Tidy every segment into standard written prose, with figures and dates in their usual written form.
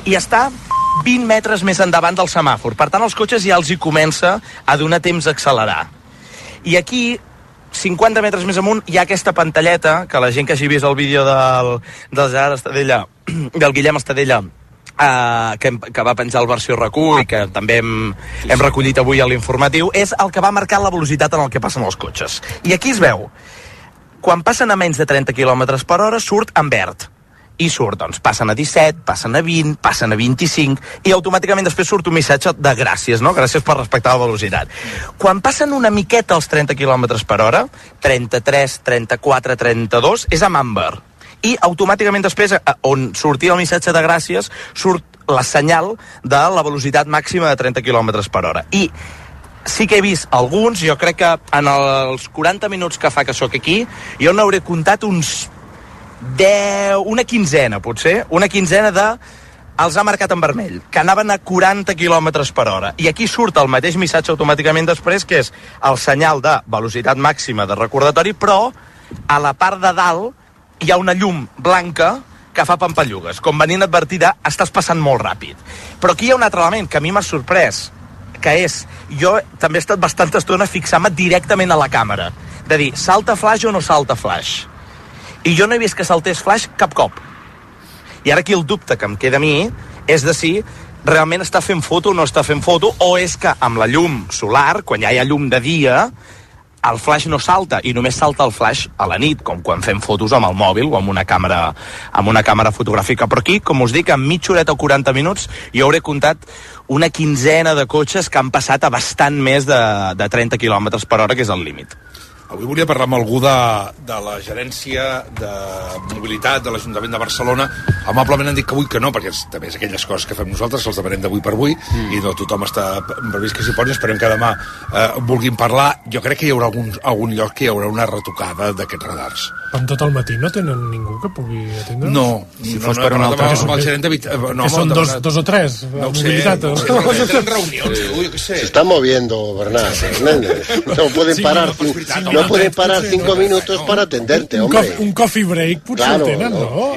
i està 20 metres més endavant del semàfor. Per tant, els cotxes ja els hi comença a donar temps a accelerar. I aquí, 50 metres més amunt, hi ha aquesta pantalleta, que la gent que hagi vist el vídeo del Gerard Estadella, del Guillem Estadella, que va penjar el versió RAC1 i que també hem recollit avui a l'informatiu, és el que va marcar la velocitat en el que passen els cotxes. I aquí es veu, quan passen a menys de 30 km per hora, surt en verd. I surt, doncs, passen a 17, passen a 20, passen a 25, i automàticament després surt un missatge de gràcies, no? Gràcies per respectar la velocitat. Quan passen una miqueta als 30 km per hora, 33, 34, 32, és amb amber. I automàticament després, on sortia el missatge de gràcies, surt la senyal de la velocitat màxima de 30 km per hora. I sí que he vist alguns, jo crec que en els 40 minuts que fa que sóc aquí, jo n'hauré comptat uns 10, una quinzena, potser, una quinzena de... els ha marcat en vermell, que anaven a 40 km per hora. I aquí surt el mateix missatge automàticament després, que és el senyal de velocitat màxima de recordatori, però a la part de dalt hi ha una llum blanca que fa pampallugues, com venint advertida, estàs passant molt ràpid. Però aquí hi ha un altre element que a mi m'ha sorprès, que és, jo també he estat bastanta estona fixant-me directament a la càmera, de dir, salta flash o no salta flash? I jo no he vist que saltés flash cap cop. I ara aquí el dubte que em queda a mi és de si realment està fent foto o no està fent foto, o és que amb la llum solar, quan ja hi ha llum de dia, el flash no salta, i només salta el flash a la nit, com quan fem fotos amb el mòbil o amb una càmera fotogràfica. Però aquí, com us dic, en mitja horeta o 40 minuts, jo hauré comptat una quinzena de cotxes que han passat a bastant més de 30 km per hora, que és el límit. Avui volia parlar amb algú de la gerència de mobilitat de l'Ajuntament de Barcelona. Amablement han dit que avui que no, perquè també és aquelles coses que fem nosaltres, els demanem d'avui per avui, i no tothom està previst que s'hi posi. Esperem que demà vulguin parlar. Jo crec que hi haurà algun lloc que hi haurà una retocada d'aquests radars. En tot el matí no tenen ningú que pugui atendre'ls? No, si fos per un altre... Que són dos o tres, no ho sé, tenen reunions, jo què sé. Se está moviendo, Bernat. No pueden parar. No pueden parar 5 minutos para atenderte, hombre. Un coffee break, potser claro, tenen, ¿no?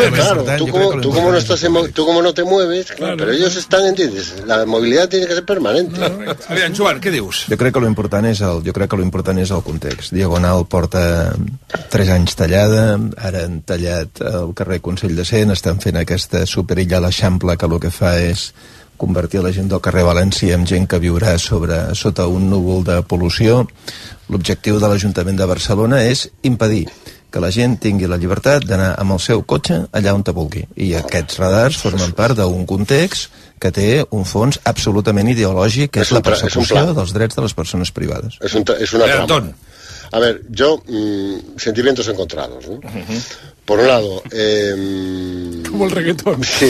Tú como no estás tú como no te mueves, claro, pero ellos están, ¿entiendes? La movilidad tiene que ser permanente. Aviam, Joan, què dius? Jo crec que l'important és el context. Diagonal porta 3 anys tallada, ara han tallat el carrer Consell de Cent, estan fent aquesta superilla a l'Eixample, que el que fa és convertir la gent del carrer València en gent que viurà sota un núvol de pol·lució. L'objectiu de l'Ajuntament de Barcelona és impedir que la gent tingui la llibertat d'anar amb el seu cotxe allà on te vulgui. I aquests radars formen part d'un context que té un fons absolutament ideològic, que és la persecució dels drets de les persones privades. Es una trampa. A ver, yo, sentimientos encontrados, ¿no? Por un lado... Como el reggaetón. Sí.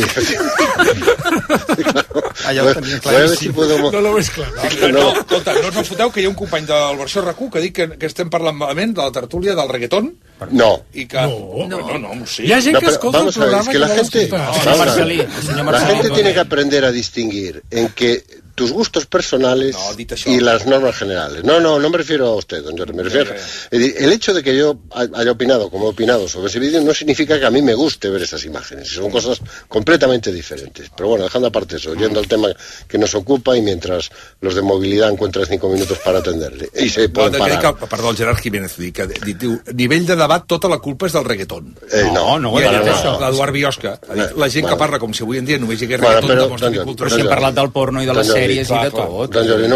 Claro. Voy a ver si puedo... No lo ves clar. No, escolta, no us enfoteu que hi ha un company del versió RAC1 que diu que estem parlant malament de la tertúlia del reggaetón? No. I que... No, sí. Hi ha gent que escolta el programa que la gente... La gente tiene que aprender a distinguir en que tus gustos personales y las normas generales. No me refiero a usted, don Jordi, me refiero... El hecho de que yo haya opinado como he opinado sobre ese vídeo no significa que a mí me guste ver esas imágenes. Son cosas completamente diferentes. Pero bueno, dejando aparte eso, yendo al tema que nos ocupa y mientras los de movilidad encuentran 5 minutos para atenderle. I se poden parar. Perdó, el Gerard Jiménez diu, nivell de debat, tota la culpa és del reggaeton. No ho he dit, això. L'Eduard Biosca. La gent que parla com si avui en dia només hi hagués reggaeton de mostra cultura. Però si hem parlat del porno i de les sèries i de tot. Don Jordi,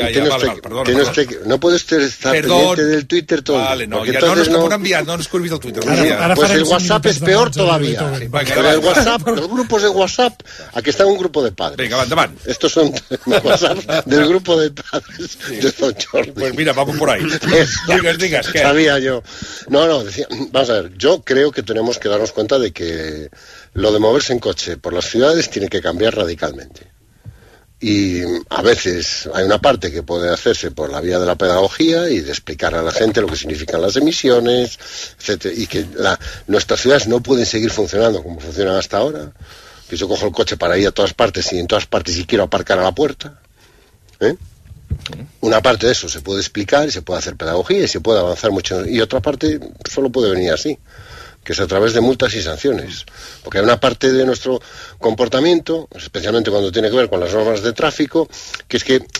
no puede usted estar pendiente del Twitter todo. Vale, no he enviat, no he vist el Twitter. Pues el WhatsApp es peor todavía. El WhatsApp, los grupos de WhatsApp, aquí está un grupo de padres. Venga, endavant. Estos son WhatsApp del grupo de padres de Don Jordi. Pues mira, vamos por ahí. Digas, ¿qué? Sabía yo. Decía, vamos a ver, yo creo que tenemos que darnos cuenta de que lo de moverse en coche por las ciudades tiene que cambiar radicalmente. Y a veces hay una parte que puede hacerse por la vía de la pedagogía y de explicar a la gente lo que significan las emisiones, etcétera, y que nuestras ciudades no pueden seguir funcionando como funcionan hasta ahora, que yo cojo el coche para ir a todas partes y en todas partes si quiero aparcar a la puerta, Una parte de eso se puede explicar y se puede hacer pedagogía y se puede avanzar mucho, y otra parte solo puede venir así. que es a través de multas y sanciones. Porque hay una parte de nuestro comportamiento, especialmente cuando tiene que ver con las normas de tráfico, que es que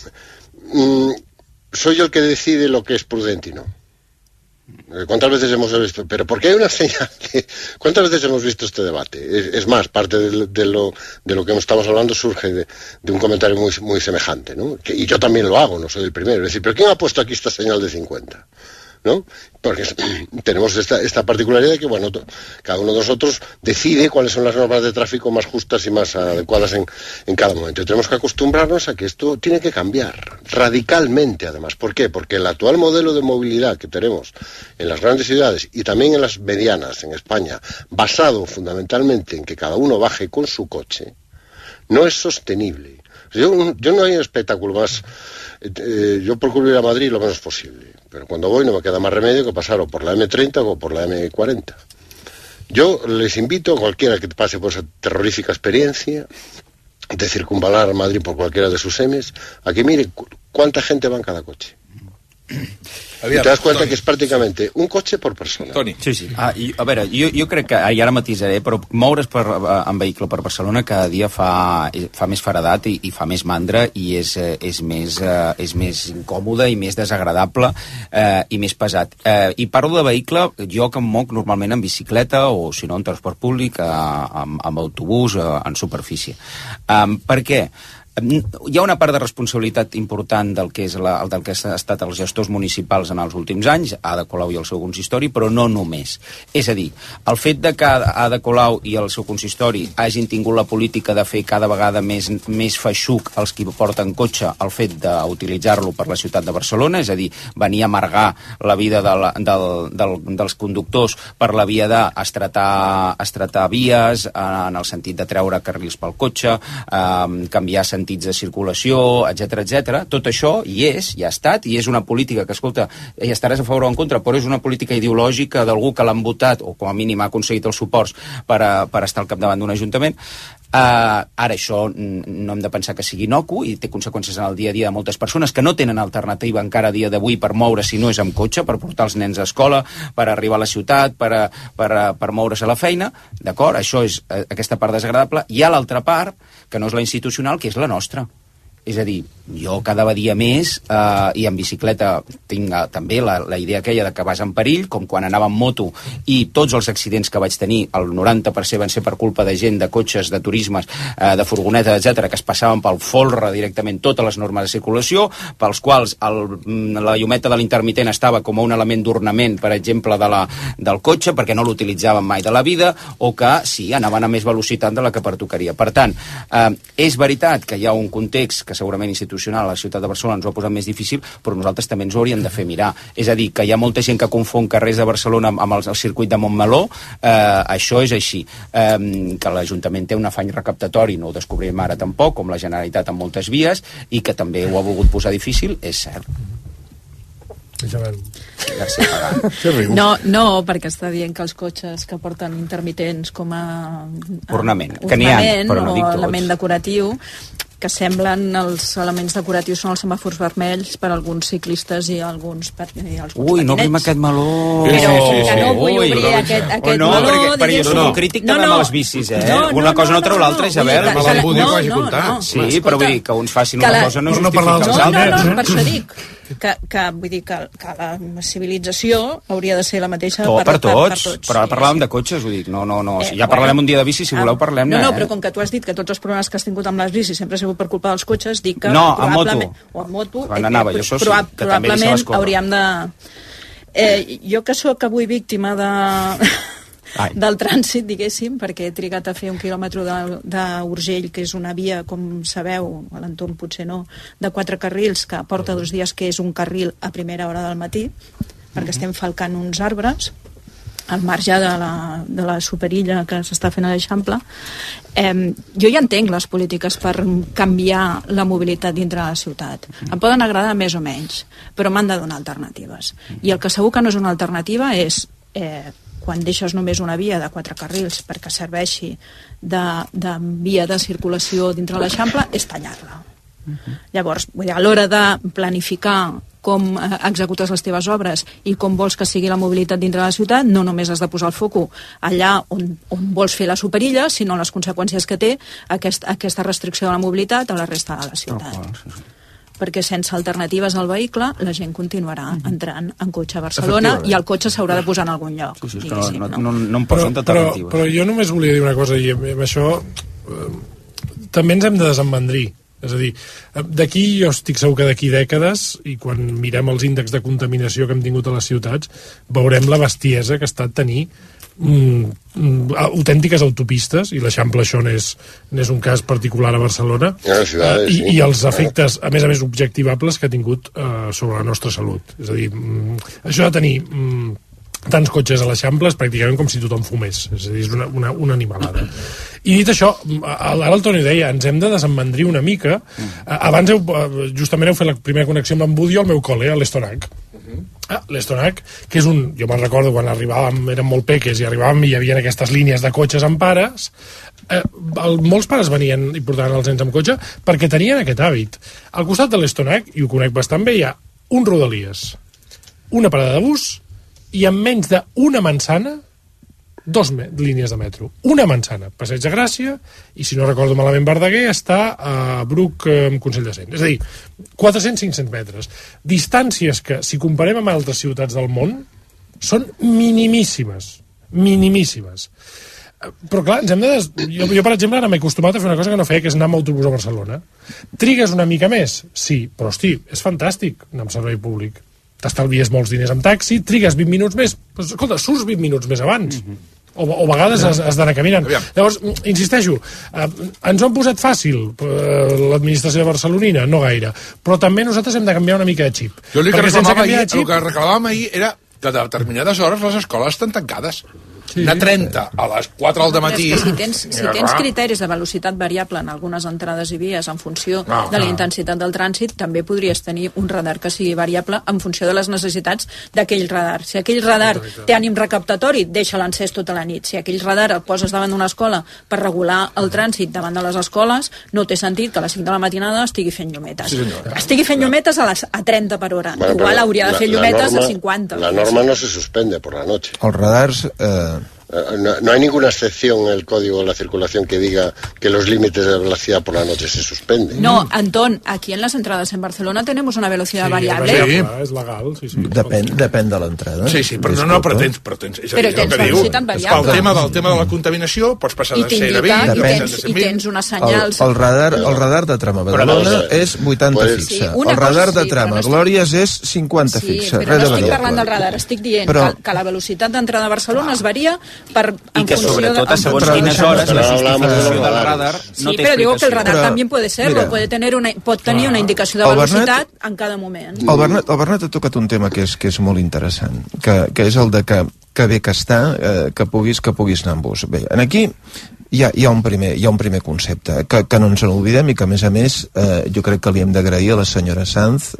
soy yo el que decide lo que es prudente y no. ¿Cuántas veces hemos visto? Pero ¿por qué hay una señal? ¿Cuántas veces hemos visto este debate? Es más, parte de lo que estamos hablando surge de un comentario muy semejante, ¿no? Y yo también lo hago, no soy el primero. Es decir, ¿pero quién ha puesto aquí esta señal de 50? ¿No? Porque tenemos esta particularidad de que, bueno, cada uno de nosotros decide cuáles son las normas de tráfico más justas y más adecuadas en cada momento. Y tenemos que acostumbrarnos a que esto tiene que cambiar radicalmente, además. ¿Por qué? Porque el actual modelo de movilidad que tenemos en las grandes ciudades y también en las medianas en España, basado fundamentalmente en que cada uno baje con su coche, no es sostenible. Yo no hay un espectáculo más. Yo procuro ir a Madrid lo menos posible, pero cuando voy no me queda más remedio que pasar o por la M30 o por la M40. Yo les invito a cualquiera que pase por esa terrorífica experiencia de circunvalar Madrid por cualquiera de sus M's, a que mire cuánta gente va en cada coche. I te das cuenta que és pràcticament un cotxe per persona. Toni. Sí. A veure, jo crec que, i ara matisaré, però moure's en vehicle per Barcelona cada dia fa més faradat i fa més mandra i és més incòmode i més desagradable i més pesat. I parlo de vehicle, jo que em moc normalment en bicicleta o, si no, en transport públic, amb autobús, en superfície. Per què? Hi ha una part de responsabilitat important del que ha estat els gestors municipals en els últims anys, Ada Colau i el seu consistori, però no només. És a dir, el fet de que Ada Colau i el seu consistori hagin tingut la política de fer cada vegada més feixuc els qui porten cotxe, el fet d'utilitzar-lo per la ciutat de Barcelona, és a dir, venir a amargar la vida dels conductors per la via d'estratar vies, en el sentit de treure carrils pel cotxe, canviar sentits de circulació, etc. Tot això hi ha estat, i és una política que, escolta, hi estaràs a favor o en contra, però és una política ideològica d'algú que l'han votat, o com a mínim ha aconseguit els suports per estar al capdavant d'un ajuntament. Ara això no hem de pensar que sigui innocu i té conseqüències en el dia a dia de moltes persones que no tenen alternativa encara a dia d'avui per moure si no és amb cotxe, per portar els nens a escola, per arribar a la ciutat, per moure's a la feina, d'acord? Això és aquesta part desagradable. Hi ha l'altra part, que no és la institucional, que és la nostra. És a dir, jo cada dia més, i en bicicleta tinc també la idea aquella de que vas en perill, com quan anava en moto, i tots els accidents que vaig tenir, el 90% van ser per culpa de gent, de cotxes, de turismes, de furgonetes, etc, que es passaven pel folre directament totes les normes de circulació, pels quals la llumeta de l'intermitent estava com un element d'ornament, per exemple, del cotxe, perquè no l'utilitzaven mai de la vida, o que sí, anaven a més velocitat de la que pertocaria. Per tant, és veritat que hi ha un context que segurament institucional a la ciutat de Barcelona ens ho ha posat més difícil, però nosaltres també ens ho hauríem de fer mirar. És a dir, que hi ha molta gent que confon carrers de Barcelona amb el circuit de Montmeló, això és així. Que l'Ajuntament té un afany recaptatori, no ho descobrirem ara tampoc, com la Generalitat amb moltes vies, i que també ho ha volgut posar difícil, és cert. No, perquè està dient que els cotxes que porten intermitents com a ornament, que n'hi ha, però no dic tots, o element decoratiu, que semblen els elements decoratius són els semàfors vermells per alguns ciclistes i alguns patinets. Ui, no obrim aquest meló. Però que no vull obrir aquest meló. Perquè jo soc un crític també amb les bicis, una cosa no treu l'altra, Isabel. Malalt volia que vagi comptant. Sí, però vull dir que uns facin una cosa no justifica els altres. No, per això dic que vull dir que la civilització hauria de ser la mateixa per tots. Però ara parlàvem de cotxes, vull dir, no, ja parlarem un dia de bici, si voleu parlem-ne. No, però com que tu has dit que tots els problemes que has tingut amb les bicis sempre ha sigut per culpa dels cotxes, dic que no, probablement... O en moto. Probablement hauríem de... Jo que sóc avui víctima del trànsit, diguéssim, perquè he trigat a fer 1 quilòmetre d'Urgell, que és una via, com sabeu, a l'entorn potser no, de 4 carrils, que porta 2 dies que és un carril a primera hora del matí, perquè estem falcant uns arbres al marge de la superilla que s'està fent a l'Eixample. Jo ja entenc les polítiques per canviar la mobilitat dintre de la ciutat. Em poden agradar més o menys, però m'han de donar alternatives. I el que segur que no és una alternativa és quan deixes només una via de 4 carrils perquè serveixi de via de circulació dintre l'Eixample, és tallar-la. Llavors, a l'hora de planificar com executes les teves obres i com vols que sigui la mobilitat dintre de la ciutat, no només has de posar el foco allà on vols fer la superilla, sinó les conseqüències que té aquesta restricció de la mobilitat a la resta de la ciutat. Perquè sense alternatives al vehicle la gent continuarà entrant en cotxe a Barcelona i el cotxe s'haurà de posar en algun lloc. No em posen alternatives. Però jo només volia dir una cosa, i amb això també ens hem de desemmandrir. És a dir, d'aquí jo estic segur que d'aquí dècades, i quan mirem els índexs de contaminació que hem tingut a les ciutats, veurem la bestiesa que ha estat tenir autèntiques autopistes, i l'Eixample això n'és un cas particular a Barcelona, i els efectes, a més objectivables que ha tingut sobre la nostra salut. És a dir, això de tenir tants cotxes a l'Eixample és pràcticament com si tothom fumés, és a dir, és una animalada. I dit això, ara el Toni deia, ens hem de desemmandrir una mica. Abans justament heu fet la primera connexió amb Budio al meu col·le, a l'Estonac. L'Estonac, que és jo me'n recordo quan arribàvem, érem molt peques i arribàvem i hi havia aquestes línies de cotxes amb pares, molts pares venien i portaven els nens amb cotxe perquè tenien aquest hàbit. Al costat de l'Estonac, i ho conec bastant bé, hi ha un Rodalies, una parada de bus i en menys d'una manzana 2 línies de metro. Una manzana, Passeig de Gràcia, i si no recordo malament Verdaguer està a Bruc amb Consell de Cent. És a dir, 400-500 metres. Distàncies que, si comparem amb altres ciutats del món, són minimíssimes. Minimíssimes. Però clar, jo per exemple ara m'he acostumat a fer una cosa que no feia, que és anar amb autobús a Barcelona. Trigues una mica més? Sí, però hosti, és fantàstic anar amb servei públic. T'estalvies molts diners amb taxi, trigues 20 minuts més, però escolta, surts 20 minuts més abans. O a vegades has d'anar caminant. Llavors, insisteixo, ens ho han posat fàcil l'administració barcelonina? No gaire. Però també nosaltres hem de canviar una mica de xip. Jo el que reclamàvem ahir era que a determinades hores les escoles estan tancades. Anar 30 a les 4 del matí... Si tens criteris de velocitat variable en algunes entrades i vies en funció de la intensitat del trànsit, també podries tenir un radar que sigui variable en funció de les necessitats d'aquell radar. Si aquell radar té ànim recaptatori, deixa l'encès tota la nit. Si aquell radar el poses davant d'una escola per regular el trànsit davant de les escoles, no té sentit que a les 5 de la matinada estigui fent llumetes. Estigui fent llumetes a 30 per hora. Igual hauria de fer llumetes a 50. La norma no se suspende por la noche. Els radars... No hay ninguna excepción en el código de la circulación que diga que los límites de velocidad por la noche se suspenden. No, Antón, aquí en las entradas en Barcelona tenemos una velocidad variable. Sí, és legal. Sí. Depèn de l'entrada. Sí, però no, però tens velocitat variable. El tema de la contaminació pots passar de 100 a 20, i tens unes senyals... El radar de trama Badalona és 80 fixa. El radar de trama Glòries és 50 fixa. Però no estic parlant del radar, estic dient que la velocitat d'entrada a Barcelona es varia i que sobretot a segons quines hores la justificació del radar no té però digo que el radar també puede serlo, pot tenir una indicació de velocitat en cada moment. El Bernat ha tocat un tema que és molt interessant, que és el de que bé que està, que puguis anar amb bus. Bé, aquí hi ha un primer concepte que no ens n'oblidem i que a més jo crec que li hem d'agrair a la senyora Sanz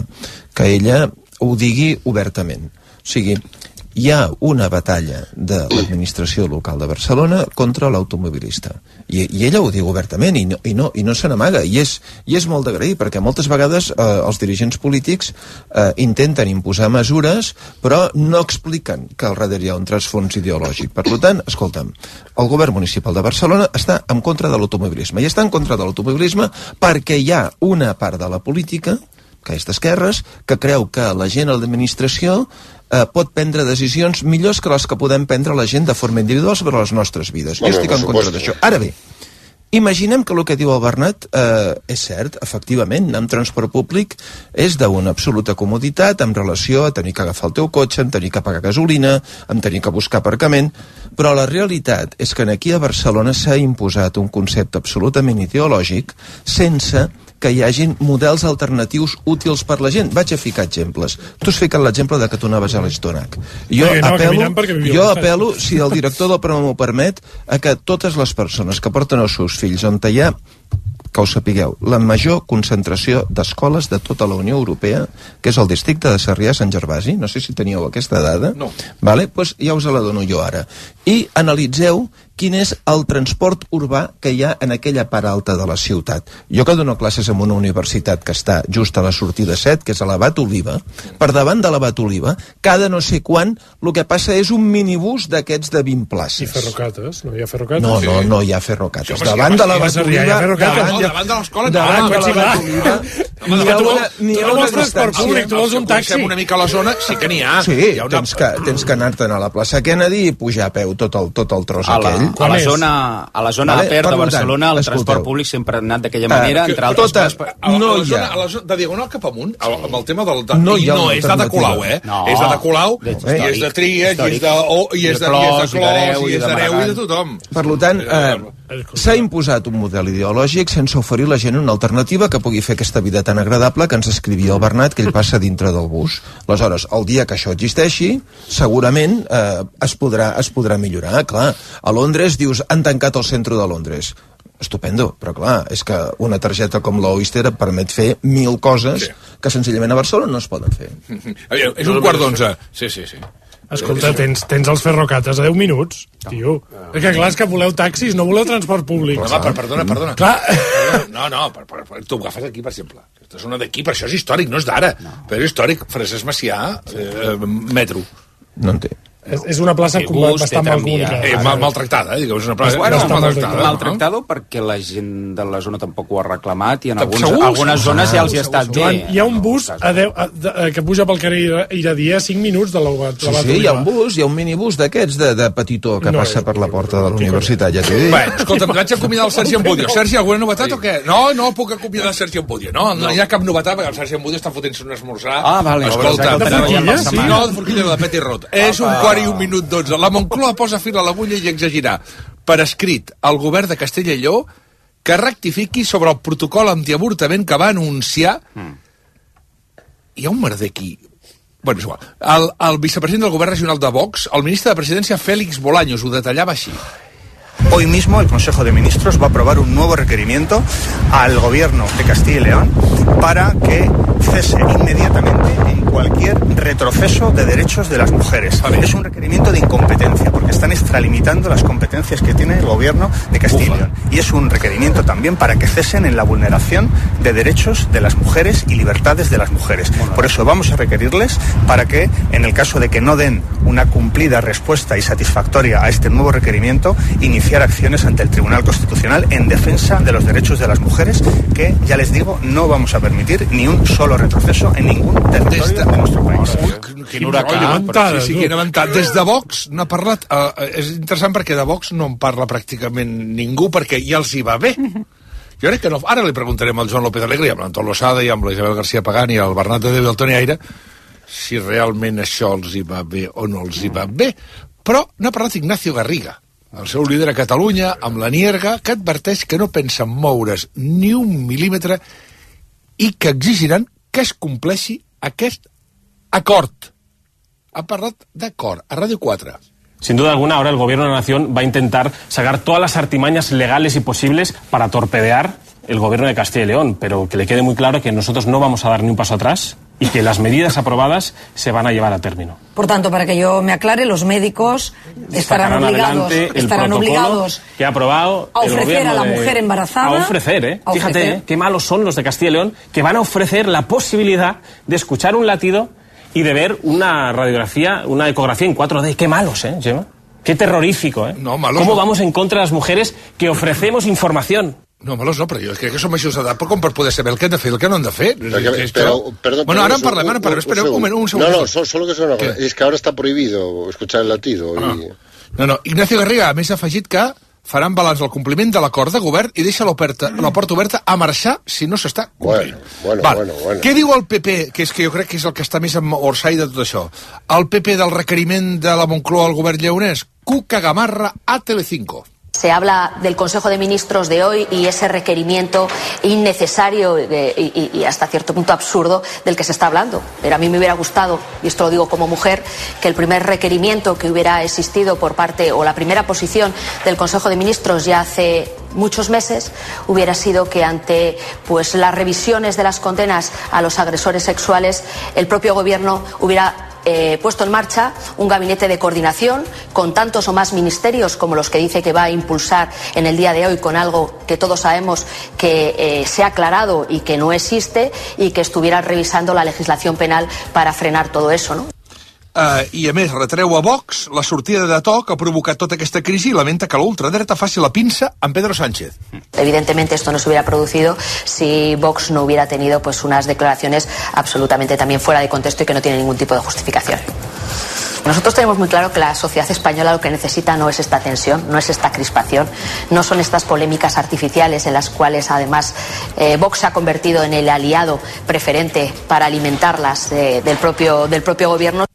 que ella ho digui obertament. O sigui, hi ha una batalla de l'administració local de Barcelona contra l'automobilista. I ella ho diu obertament i no se n'amaga. I és molt d'agrair, perquè moltes vegades els dirigents polítics intenten imposar mesures, però no expliquen que al darrere hi ha un trasfons ideològic. Per tant, escolta'm, el govern municipal de Barcelona està en contra de l'automobilisme. I està en contra de l'automobilisme perquè hi ha una part de la política, que és d'esquerres, que creu que la gent a l'administració pot prendre decisions millors que les que podem prendre la gent de forma individual sobre les nostres vides. Jo estic en contra d'això. Ara bé, imaginem que el que diu el Bernat és cert, efectivament, anar amb transport públic és d'una absoluta comoditat en relació a tenir que agafar el teu cotxe, en tenir que pagar gasolina, en tenir que buscar aparcament, però la realitat és que aquí a Barcelona s'ha imposat un concepte absolutament ideològic sense que hi hagin models alternatius útils per la gent. Vaig a ficar exemples. Tu has ficat l'exemple de que tu anaves a l'Estonac. Jo apel·lo, si el director del programa m'ho permet, a que totes les persones que porten els seus fills on hi ha, que ho sapigueu, la major concentració d'escoles de tota la Unió Europea, que és el districte de Sarrià-Sant Gervasi, no sé si teníeu aquesta dada, no. Vale? Pues ja us la dono jo ara. I analitzeu quin és el transport urbà que hi ha en aquella part alta de la ciutat. Jo que dono classes en una universitat que està just a la sortida 7, que és a l'Abat Oliva, per davant de l'Abat Oliva, cada no sé quan, el que passa és un minibús d'aquests de 20 places. I ferrocates? No hi ha ferrocates? No hi ha ferrocates. Davant de l'Abat Oliva... Davant de l'escola... Davant de l'Abat Oliva... Ni a una transport públic, tu vols un taxi. Una mica a la zona, sí que n'hi ha. Sí, tens que anar-te'n a la plaça Kennedy i pujar a peu tot el tros aquell. A la zona de Per de Barcelona, el transport públic sempre ha anat d'aquella manera, entre altres coses. No hi ha. De Diagonal cap amunt, amb el tema del... No és de Colau, és de Colau, i és de Tria, i és de Clos, i és d'Areu, i de tothom. Per tant, s'ha imposat un model ideològic sense oferir a la gent una alternativa que pugui fer aquesta vida tan agradable que ens escrivia el Bernat, que ell passa dintre del bus. Aleshores, el dia que això existeixi, segurament es podrà millorar. Clar, a Londres dius, han tancat el centre de Londres. Estupendo, però clar, és que una targeta com l'Oyster et permet fer 1000 coses que senzillament a Barcelona no es poden fer. És un quart d'11. Sí. Escolta, tens els ferrocates a 10 minuts, tio. És que clar, és que voleu taxis, no voleu transport públic. Perdona. Clar. No, tu ho agafes aquí, per exemple. Aquesta zona d'aquí, per això és històric, no és d'ara. Però és històric. Francesc Macià, metro. No en té. És una plaça bastant mal comunicada. Maltractada, és una plaça maltractada perquè la gent de la zona tampoc ho ha reclamat i en algunes zones ja els hi ha estat bé. Hi ha un bus que puja pel carrer Iradia 5 minuts de l'Abat Oliva. Sí, hi ha un bus, hi ha un minibús d'aquests de petitó que passa per la porta de la universitat, ja t'he dit. Bé, escolta, vaig acomiadar el Sergi Ambudio. Sergi, alguna novetat o què? No puc acomiadar el Sergi Ambudio. No hi ha cap novetat, perquè el Sergi Ambudio està fotent-se un esmorzar. Vale. Escolta, no, de forquilla de Petit Rot. És un quart i un minut 12. La Moncloa posa fil a l'agulla i exagirà per escrit al govern de Castella i Lleó que rectifiqui sobre el protocol antiavortament que va anunciar. Hi ha un merder aquí. Bueno, és igual. El vicepresident del govern regional de Vox, el ministre de Presidència Félix Bolaños, ho detallava així. Hoy mismo el Consejo de Ministros va a aprobar un nuevo requerimiento al Gobierno de Castilla y León para que cese inmediatamente en cualquier retroceso de derechos de las mujeres. Es un requerimiento de incompetencia porque están extralimitando las competencias que tiene el Gobierno de Castilla y León. Y es un requerimiento también para que cesen en la vulneración de derechos de las mujeres y libertades de las mujeres. Por eso vamos a requerirles para que, en el caso de que no den una cumplida respuesta y satisfactoria a este nuevo requerimiento, iniciar acciones ante el Tribunal Constitucional en defensa de los derechos de las mujeres, que, ya les digo, no vamos a permitir ni un solo retroceso en ningún territorio de nuestro país. Quin avantat. Des de Vox n'ha parlat... És interessant perquè de Vox no en parla pràcticament ningú, perquè ja els hi va bé. Jo crec que no... Ara li preguntarem al Joan López Alegre, amb l'Anton Losada i amb la Isabel García Pagán i el Bernat de Déu i el Toni Aire, si realment això els hi va bé o no els hi va bé. Però n'ha parlat Ignacio Garriga, el seu líder a Catalunya, amb la Nierga, que adverteix que no pensen moure's ni un mil·límetre i que exigiran que es compleixi aquest acord. Ha parlat d'acord a Ràdio 4. Sin duda alguna, ahora el gobierno de la nación va a intentar sacar todas las artimañas legales y posibles para torpedear el gobierno de Castilla y León, pero que le quede muy claro que nosotros no vamos a dar ni un paso atrás y que las medidas aprobadas se van a llevar a término. Por tanto, para que yo me aclare, los médicos estarán obligados que ha aprobado a ofrecer a la mujer embarazada. A ofrecer, Fíjate, qué malos son los de Castilla y León, que van a ofrecer la posibilidad de escuchar un latido y de ver una radiografía, una ecografía en 4D. Qué malos, Gemma. Qué terrorífico, No, malos. ¿Cómo vamos en contra de las mujeres que ofrecemos información? No, malos no, però jo crec que som majors d'edat com per poder saber el que han de fer i el que no han de fer. Perdón, bueno, ahora parlem, espera un segundo. No, solo que suena. Es que ahora está prohibido escuchar el latido. No, Ignacio Garriga, a més, ha afegit que faran balanç del compliment de l'acord de govern i deixa la porta oberta a marxar si no s'està complint. Bueno. Què diu el PP, que és que jo crec que és el que està més en orsai de tot això? El PP del requeriment de la Moncloa al govern lleonès, Cuca Gamarra a Telecinco. Se habla del Consejo de Ministros de hoy y ese requerimiento innecesario y hasta cierto punto absurdo del que se está hablando. Pero a mí me hubiera gustado, y esto lo digo como mujer, que el primer requerimiento que hubiera existido por parte, o la primera posición del Consejo de Ministros ya hace muchos meses, hubiera sido que ante las revisiones de las condenas a los agresores sexuales, el propio gobierno hubiera puesto en marcha un gabinete de coordinación con tantos o más ministerios como los que dice que va a impulsar en el día de hoy, con algo que todos sabemos que se ha aclarado y que no existe, y que estuviera revisando la legislación penal para frenar todo eso, ¿no? I a més retreu a Vox la sortida de to que ha provocat tota aquesta crisi i lamenta que la ultradreta faci la pinça amb Pedro Sánchez. Evidentemente esto no se hubiera producido si Vox no hubiera tenido pues unas declaraciones absolutamente también fuera de contexto y que no tienen ningún tipo de justificación. Nosotros tenemos muy claro que la sociedad española lo que necesita no es esta tensión, no es esta crispación, no son estas polémicas artificiales en las cuales además Vox se ha convertido en el aliado preferente para alimentarlas del propio gobierno.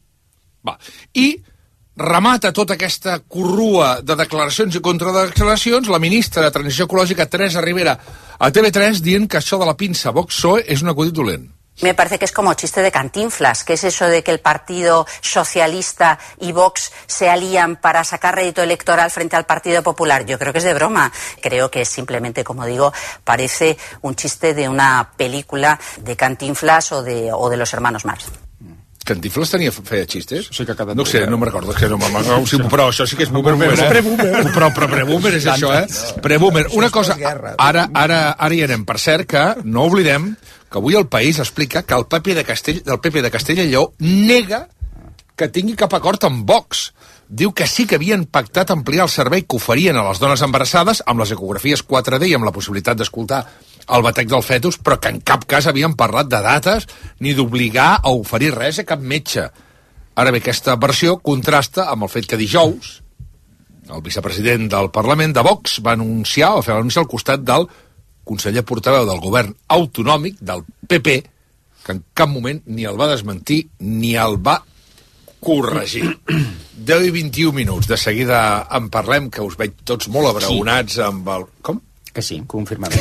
I remata tota aquesta corrua de declaracions i contradeclaracions la ministra de Transició Ecològica, Teresa Rivera, a TV3, dient que això de la pinça Vox-PSOE és un acudit dolent. Me parece que es como chiste de Cantinflas, que es eso de que el Partido Socialista y Vox se alían para sacar rédito electoral frente al Partido Popular. Yo creo que es de broma. Creo que simplemente, como digo, parece un chiste de una película de Cantinflas o de los hermanos Marx. Cantinflas feia xistes? Sí, no sé, no me'n recordo, és que no però això sí que és boomer, però pre-boomer és això, pre-boomer. Una cosa, ara hi anem. Per cert, que no oblidem que avui el País explica que el PP de Castella i Lleó nega que tingui cap acord amb Vox. Diu que sí que havien pactat ampliar el servei que oferien a les dones embarassades amb les ecografies 4D i amb la possibilitat d'escoltar el batec del fetus, però que en cap cas havien parlat de dates ni d'obligar a oferir res a cap metge. Ara bé, aquesta versió contrasta amb el fet que dijous el vicepresident del Parlament de Vox va fer l'anunci al costat del conseller portaveu del govern autonòmic del PP, que en cap moment ni el va desmentir ni el va corregir. 10 i 21 minuts. De seguida en parlem, que us veig tots molt abraonats amb el... Com? Que sí, confirmadament.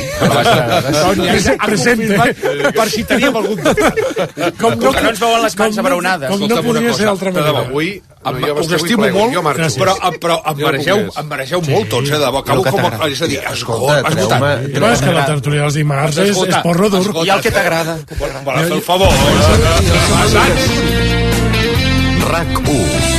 Presente. Per si teníem algun dubte. Com no ens veuen les mans abraonades. Com no podria ser d'altra manera. Avui us estimo molt, però em mereixeu molt tots, de debò. Acabo com... És a dir, escoltat. És que la tertúlia dels dimarts és porro dur. I el que t'agrada. Per fer el favor. RAC1.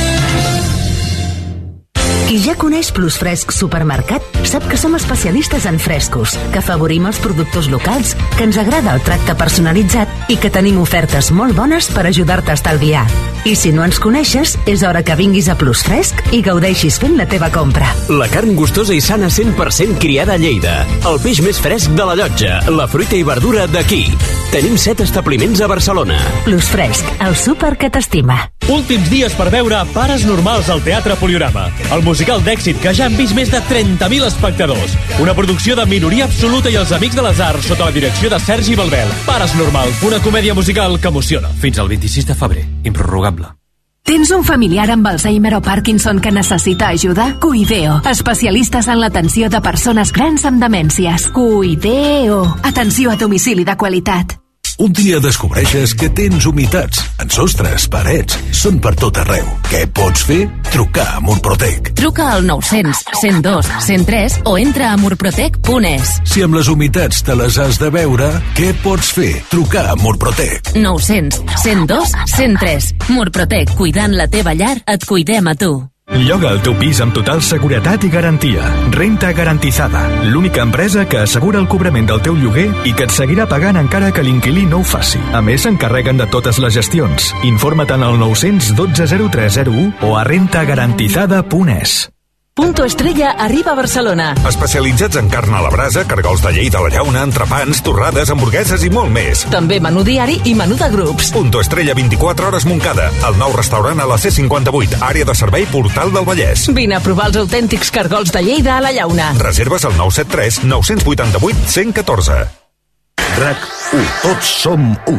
Qui ja coneix Plus Fresc Supermercat sap que som especialistes en frescos, que afavorim els productors locals, que ens agrada el tracte personalitzat i que tenim ofertes molt bones per ajudar-te a estalviar. I si no ens coneixes, és hora que vinguis a Plus Fresc i gaudeixis fent la teva compra. La carn gustosa i sana 100% criada a Lleida. El peix més fresc de la Llotja. La fruita i verdura d'aquí. Tenim 7 establiments a Barcelona. Plus Fresc, el súper que t'estima. Últims dies per veure Pares Normals al Teatre Poliorama. El musical d'èxit que ja han vist més de 30.000 espectadors. Una producció de Minoria Absoluta i els Amics de les Arts sota la direcció de Sergi Balbel. Pares Normals, una comèdia musical que emociona. Fins al 26 de febrer, improrrogable. Tens un familiar amb Alzheimer o Parkinson que necessita ajuda? Cuideo, especialistes en l'atenció de persones grans amb demències. Cuideo, atenció a domicili de qualitat. Un dia descobreixes que tens humitats en sostres, parets, són per tot arreu. Què pots fer? Trucar a Murprotec. Truca al 900 102 103 o entra a murprotec.es. Si amb les humitats te les has de veure, què pots fer? Trucar a Murprotec. 900 102 103. Murprotec, cuidant la teva llar, et cuidem a tu. Lloga el teu pis amb total seguretat i garantia. Renta Garantizada, l'única empresa que assegura el cobrament del teu lloguer i que et seguirà pagant encara que l'inquilí no ho faci. A més, s'encarreguen de totes les gestions. Informa't al 912 0301 o a rentagarantizada.es. Punto Estrella arriba a Barcelona. Especialitzats en carn a la brasa, cargols de Lleida a la llauna, entrepans, torrades, hamburgueses i molt més. També menú diari i menú de grups. Punto Estrella 24 hores Montcada. El nou restaurant a la C58, àrea de servei Portal del Vallès. Vine a provar els autèntics cargols de Lleida a la llauna. Reserves al 973 988 114. RAC1. Tots som u.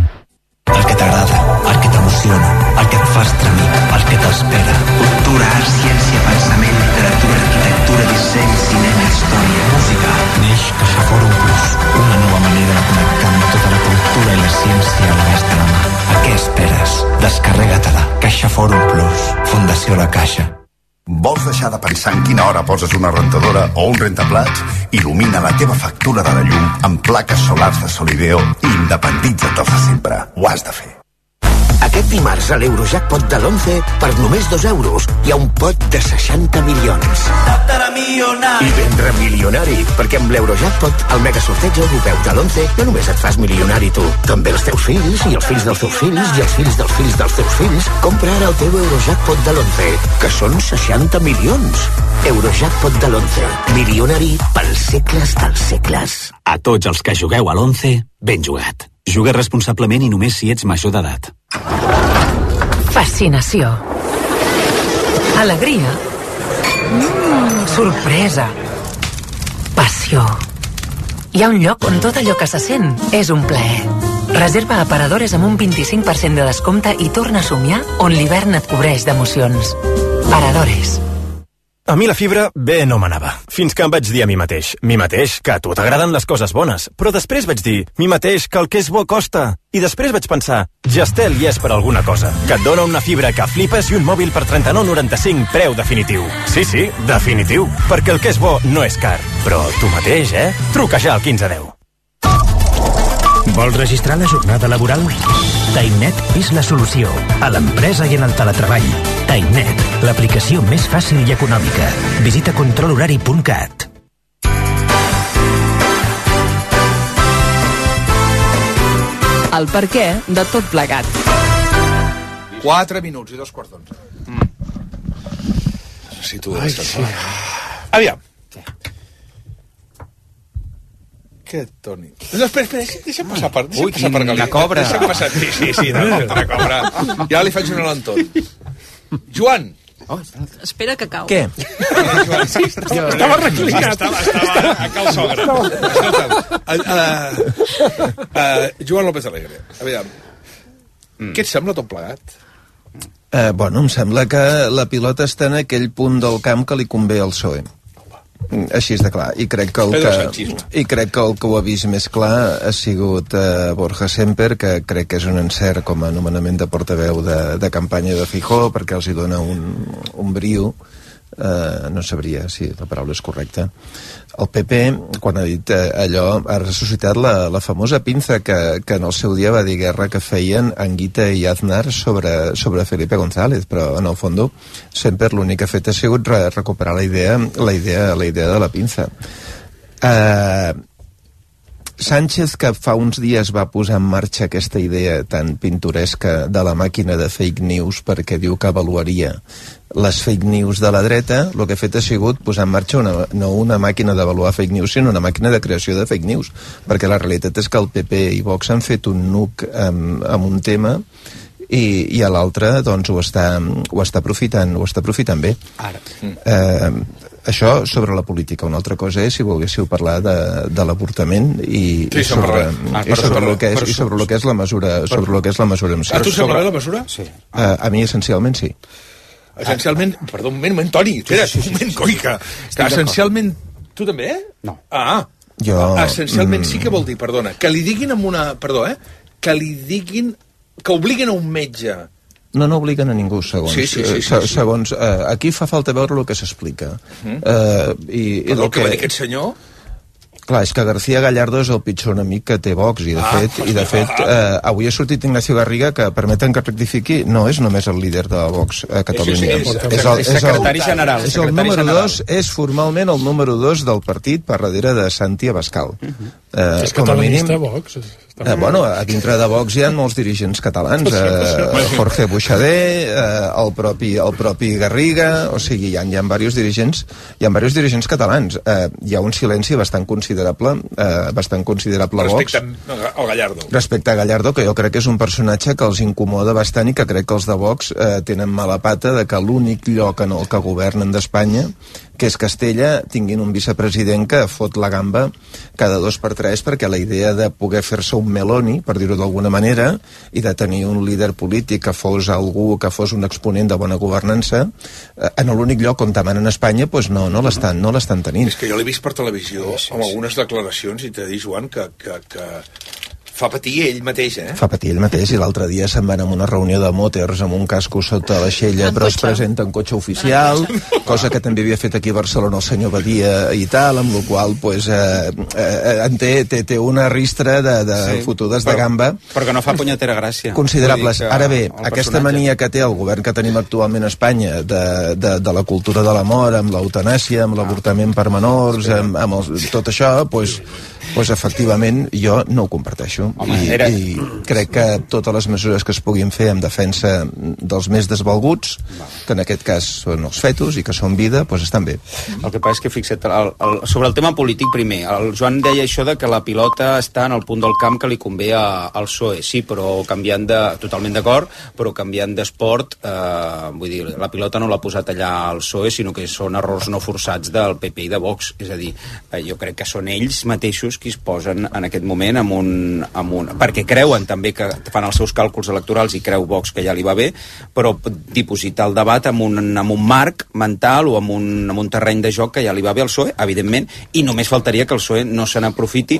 El que t'agrada, el que t'emociona, el que et fa estremir, el que t'espera. Cultura, art, ciència, pensament, literatura, arquitectura, disseny, cinema, història, música. Neix CaixaForum Plus, una nova manera de connectar amb tota la cultura i la ciència a l'abast de la mà. A què esperes? Descarrega-te-la. CaixaForum Plus, Fundació La Caixa. Vols deixar de pensar en quina hora poses una rentadora o un rentaplats? Il·lumina la teva factura de la llum amb plaques solars de Solideo i independitza't dels de sempre. Ho has de fer. A Aquest dimarts a l'Eurojackpot de l'11, per només 2 euros, hi ha un pot de 60 milions. I vendre milionari, perquè amb l'Eurojackpot, el megasorteig europeu de l'11, no només et fas milionari tu, també els teus fills, i els fills dels teus fills, i els fills dels fills dels teus fills. Compra ara el teu Eurojackpot de l'11, que són 60 milions. Eurojackpot de l'11, milionari pels segles dels segles. A tots els que jugueu a l'11, ben jugat. Juga responsablement i només si ets major d'edat. Fascinació. Alegria. Sorpresa. Passió. Hi ha un lloc on tot allò que se sent és un plaer. Reserva a Paradores amb un 25% de descompte i torna a somiar on l'hivern et cobreix d'emocions. Paradores. A mi la fibra bé no m'anava, fins que em vaig dir a mi mateix, que a tu t'agraden les coses bones, però després vaig dir, mi mateix, que el que és bo costa. I després vaig pensar, Gestel hi és per alguna cosa, que et dona una fibra que flipes i un mòbil per 39,95, preu definitiu. Sí, definitiu, perquè el que és bo no és car. Però tu mateix, Truca ja al 1510. Vols registrar la jornada laboral? TimeNet és la solució a l'empresa i en el teletreball. TimeNet, l'aplicació més fàcil i econòmica. Visita controlhorari.cat. El per què de tot plegat. 4 minuts i 2:15. Necessito descansar. Aviam. Què, Toni? No, espera, deixa'm passar per Galí. Una cobra. Deixa'm passar, sí, una cobra. Ja li faig una a l'Anton. Joan. Espera que cau. Què? Estava reclicat. Estava a cal sogra. Joan López Alegre. Aviam. Què et sembla tot plegat? Bueno, em sembla que la pilota està en aquell punt del camp que li convé al PSOE. Així és de clar, i crec que el que ho ha vist més clar ha sigut Borja Semper, que crec que és un encert com a nomenament de portaveu de campanya de Feijóo, perquè els hi dona un brio, no sabria si la paraula és correcta. El PP, quan ha dit allò, ha ressuscitat la famosa pinza que en el seu dia va dir guerra que feien Anguita i Aznar sobre Felipe González, però en el fons sempre l'únic que ha fet ha sigut recuperar la idea de la pinza. Sánchez, que fa uns dies va posar en marxa aquesta idea tan pintoresca de la màquina de fake news perquè diu que avaluaria les fake news de la dreta, el que ha fet ha sigut posar en marxa no una màquina d'avaluar fake news, sinó una màquina de creació de fake news, perquè la realitat és que el PP i Vox han fet un nuc amb un tema i a l'altre doncs ho està aprofitant bé. Això sobre la política. Una altra cosa és si volguéssiu parlar de l'avortament i sobre el que és la mesura en si. A tu sembla bé la mesura? Sí. A mi essencialment sí. Essencialment, perdó, un moment, Toni, espera, un moment, coi, que essencialment, tu també, No. Essencialment sí que vol dir, perdona, que li diguin amb una, que li diguin, que obliguin a un metge. No obliguen a ningú, segons. Segons, aquí fa falta veure el que s'explica. Però el que va dir aquest senyor... Clar, és que García Gallardo és el pitjor enemic que té Vox i de fet avui ha sortit Ignacio Garriga, que permeten que rectifiqui, no és només el líder de Vox a Catalunya. És secretari general. És el número 2, és formalment el número 2 del partit per darrere de Santi Abascal. És catalanista Vox. Bueno, a dintre de Vox hi ha molts dirigents catalans, Jorge Buixader, el propi Garriga, o sigui, hi ha diversos dirigents catalans. Hi ha un silenci bastant considerable Vox respecte a Gallardo, que jo crec que és un personatge que els incomoda bastant i que crec que els de Vox tenen mala pata de que l'únic lloc en el que governen d'Espanya, que és Castella, tinguin un vicepresident que fot la gamba cada 2 per 3, perquè la idea de poder fer-se un Meloni, per dir-ho d'alguna manera, i de tenir un líder polític que fos algú que fos un exponent de bona governança, en l'únic lloc on demanen a Espanya, doncs no l'estan tenint. És que jo l'he vist per televisió amb algunes declaracions i t'he dit, Joan, que Fa patir ell mateix, Fa patir ell mateix, i l'altre dia se'n van a una reunió de mòters amb un casco sota l'aixella, però es presenta en cotxe oficial, cosa que també havia fet aquí a Barcelona el senyor Badia i tal, amb la qual té una ristra de fotudes de gamba. Però que no fa punyetera gràcia. Considerables. Ara bé, aquesta mania que té el govern que tenim actualment a Espanya de la cultura de la mort, amb l'eutanàsia, amb l'avortament per menors, amb tot això, doncs efectivament jo no ho comparteixo. I crec que totes les mesures que es puguin fer en defensa dels més desvalguts, que en aquest cas són els fetus i que són vida, doncs estan bé. El que passa és que, fixa't, sobre el tema polític primer, el Joan deia això de que la pilota està en el punt del camp que li convé al PSOE, sí, però canviant totalment d'acord, però canviant d'esport, vull dir, la pilota no l'ha posat allà al PSOE, sinó que són errors no forçats del PP i de Vox, és a dir, jo crec que són ells mateixos qui es posen en aquest moment perquè creuen també que fan els seus càlculs electorals i creu Vox que ja li va bé, però dipositar el debat amb un marc mental o amb un terreny de joc que ja li va bé al PSOE, evidentment, i només faltaria que el PSOE no se n'aprofiti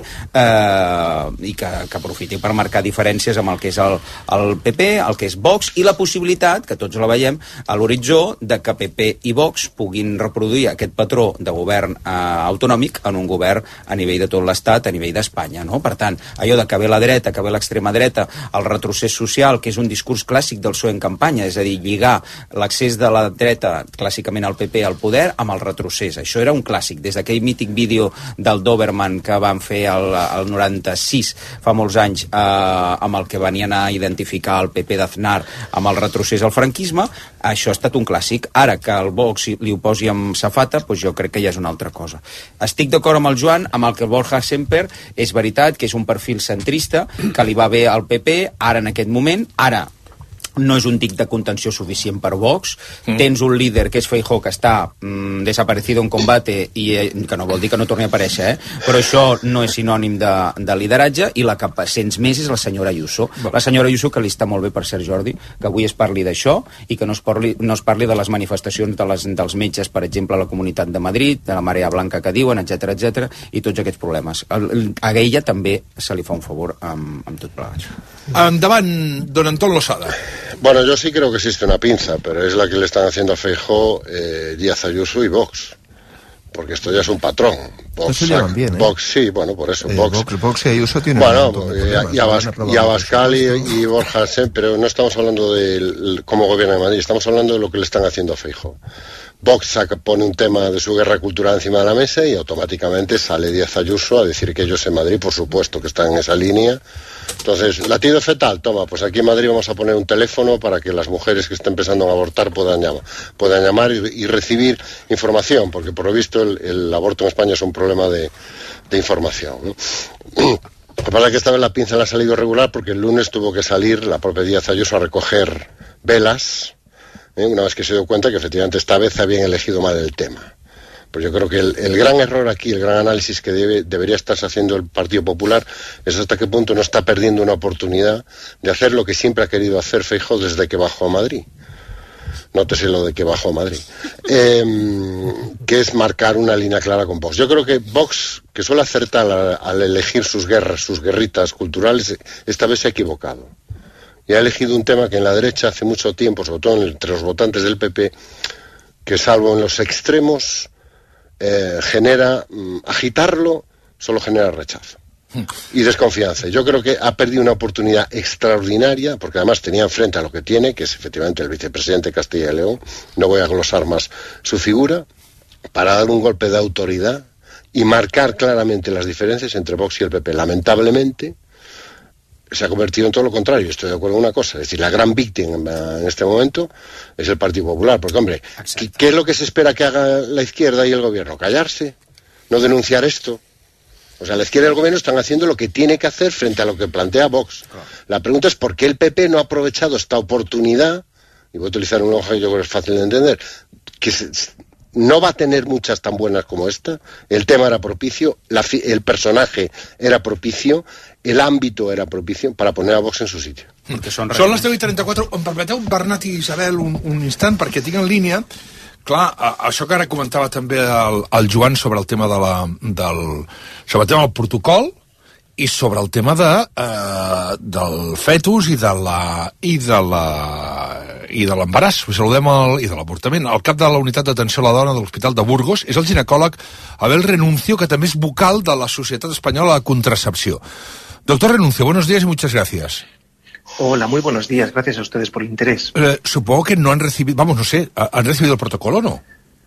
i que aprofiti per marcar diferències amb el que és el PP, el que és Vox, i la possibilitat, que tots la veiem a l'horitzó, de que PP i Vox puguin reproduir aquest patró de govern autonòmic en un govern a nivell de tot l'Estat, a nivell d'Espanya, no? Per tant, allò de que ve la dreta, que ve l'extrema dreta, el retrocés social, que és un discurs clàssic del PSOE en campanya, és a dir, lligar l'accés de la dreta, clàssicament al PP, al poder, amb el retrocés. Això era un clàssic, des d'aquell mític vídeo del Doberman que van fer el 96, fa molts anys, amb el que venien a identificar el PP d'Aznar amb el retrocés al franquisme, això ha estat un clàssic. Ara que el Vox li ho posi amb safata, doncs jo crec que ja és una altra cosa. Estic d'acord amb el Joan, amb el que Borja Semper, és veritat que és un perfil centrista, que li va bé al PP, ara en aquest moment, ara no és un dic de contenció suficient per Vox. Tens un líder que és Feijóo, que està desaparecido en combate, i que no vol dir que no torni a aparèixer, però això no és sinònim de lideratge, i la que sents més és la senyora Ayuso. La senyora Ayuso, que li està molt bé, per cert, Jordi, que avui es parli d'això i que no es parli de les manifestacions dels metges, per exemple, a la Comunitat de Madrid, de la marea blanca que diuen, etc, i tots aquests problemes. A ella també se li fa un favor amb tot plegat. Endavant, don Antón Losada. Bueno, yo sí creo que existe una pinza, pero es la que le están haciendo a Feijóo, Díaz Ayuso y Vox. Porque esto ya es un patrón. Vox se llevan bien, Vox, sí, bueno, por eso. Vox y Ayuso tienen y Abascal y Borja, pero no estamos hablando de cómo gobierna Madrid, estamos hablando de lo que le están haciendo a Feijóo. Vox pone un tema de su guerra cultural encima de la mesa y automáticamente sale Díaz Ayuso a decir que ellos en Madrid, por supuesto, que están en esa línea. Entonces, latido fetal, toma, pues aquí en Madrid vamos a poner un teléfono para que las mujeres que estén pensando en abortar puedan llamar y recibir información, porque por lo visto el aborto en España es un problema de información, ¿no? Lo que pasa es que esta vez la pinza le ha salido regular, porque el lunes tuvo que salir la propia Díaz Ayuso a recoger velas, una vez que se dio cuenta que efectivamente esta vez habían elegido mal el tema. Pues yo creo que el gran error aquí, el gran análisis que debería estarse haciendo el Partido Popular es hasta qué punto no está perdiendo una oportunidad de hacer lo que siempre ha querido hacer Feijóo desde que bajó a Madrid. Nótese lo de que bajó a Madrid. Que es marcar una línea clara con Vox. Yo creo que Vox, que suele acertar al elegir sus guerras, sus guerritas culturales, esta vez se ha equivocado. Y ha elegido un tema que en la derecha hace mucho tiempo, sobre todo entre los votantes del PP, que salvo en los extremos, genera, agitarlo, solo genera rechazo y desconfianza. Yo creo que ha perdido una oportunidad extraordinaria, porque además tenía enfrente a lo que tiene, que es efectivamente el vicepresidente de Castilla y León, no voy a glosar más su figura, para dar un golpe de autoridad y marcar claramente las diferencias entre Vox y el PP. Lamentablemente se ha convertido en todo lo contrario. Estoy de acuerdo en una cosa, es decir, la gran víctima en este momento es el Partido Popular, porque hombre, ¿qué es lo que se espera que haga la izquierda y el gobierno? ¿Callarse? ¿No denunciar esto? O sea, la izquierda y el gobierno están haciendo lo que tiene que hacer frente a lo que plantea Vox. La pregunta es por qué el PP no ha aprovechado esta oportunidad, y voy a utilizar un lenguaje que yo creo que es fácil de entender, que no va a tener muchas tan buenas como esta. El tema era propicio, el personaje era propicio, el àmbit era propicio para poner a Vox en su sitio. Són les 10:34. Em permeteu, Bernat i Isabel, un instant, perquè tinc en línia, clar, això que ara comentava també el Joan sobre el tema sobre el tema del protocol, i sobre el tema del fetus i de l'embaràs. Saludem i de l'avortament. El cap de la unitat d'atenció a la dona de l'Hospital de Burgos és el ginecòleg Abel Renuncio, que també és vocal de la Societat Espanyola de Contracepció. Doctor Renuncio, buenos días y muchas gracias. Hola, muy buenos días. Gracias a ustedes por el interés. Supongo que no han recibido, han recibido el protocolo, ¿no?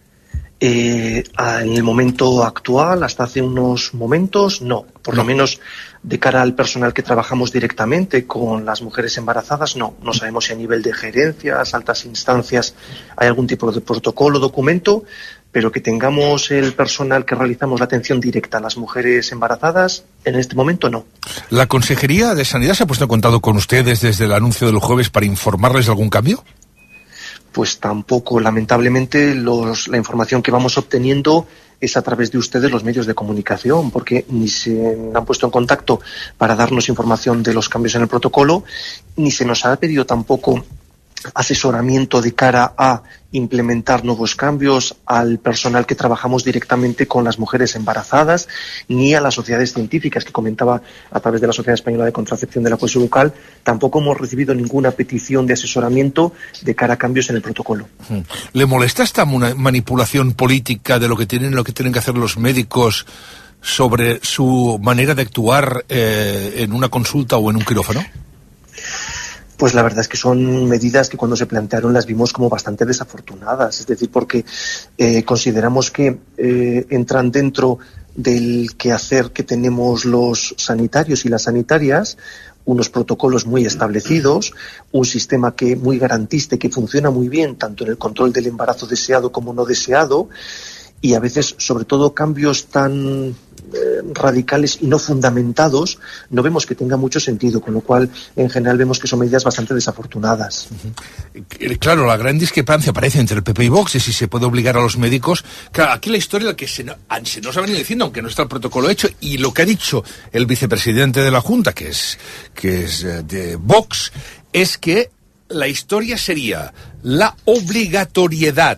En el momento actual, hasta hace unos momentos, no. Por lo menos de cara al personal que trabajamos directamente con las mujeres embarazadas, no. No sabemos si a nivel de gerencias, altas instancias, hay algún tipo de protocolo, documento, pero que tengamos el personal que realizamos la atención directa a las mujeres embarazadas, en este momento no. ¿La Consejería de Sanidad se ha puesto en contacto con ustedes desde el anuncio del jueves para informarles de algún cambio? Pues tampoco, lamentablemente, la información que vamos obteniendo es a través de ustedes, los medios de comunicación, porque ni se han puesto en contacto para darnos información de los cambios en el protocolo, ni se nos ha pedido tampoco asesoramiento de cara a implementar nuevos cambios al personal que trabajamos directamente con las mujeres embarazadas, ni a las sociedades científicas que comentaba a través de la Sociedad Española de Contracepción de la Cohesión Bucal. Tampoco hemos recibido ninguna petición de asesoramiento de cara a cambios en el protocolo. ¿Le molesta esta manipulación política de lo que tienen que hacer los médicos sobre su manera de actuar en una consulta o en un quirófano? Pues la verdad es que son medidas que cuando se plantearon las vimos como bastante desafortunadas, es decir, porque consideramos que entran dentro del quehacer que tenemos los sanitarios y las sanitarias, unos protocolos muy establecidos, un sistema muy garantista y que funciona muy bien tanto en el control del embarazo deseado como no deseado, y a veces, sobre todo, cambios tan radicales y no fundamentados, no vemos que tenga mucho sentido, con lo cual, en general, vemos que son medidas bastante desafortunadas. Claro, la gran discrepancia aparece entre el PP y Vox, es si se puede obligar a los médicos. Claro, aquí la historia, la que se nos ha venido diciendo, aunque no está el protocolo hecho, y lo que ha dicho el vicepresidente de la Junta, que es de Vox, es que la historia sería la obligatoriedad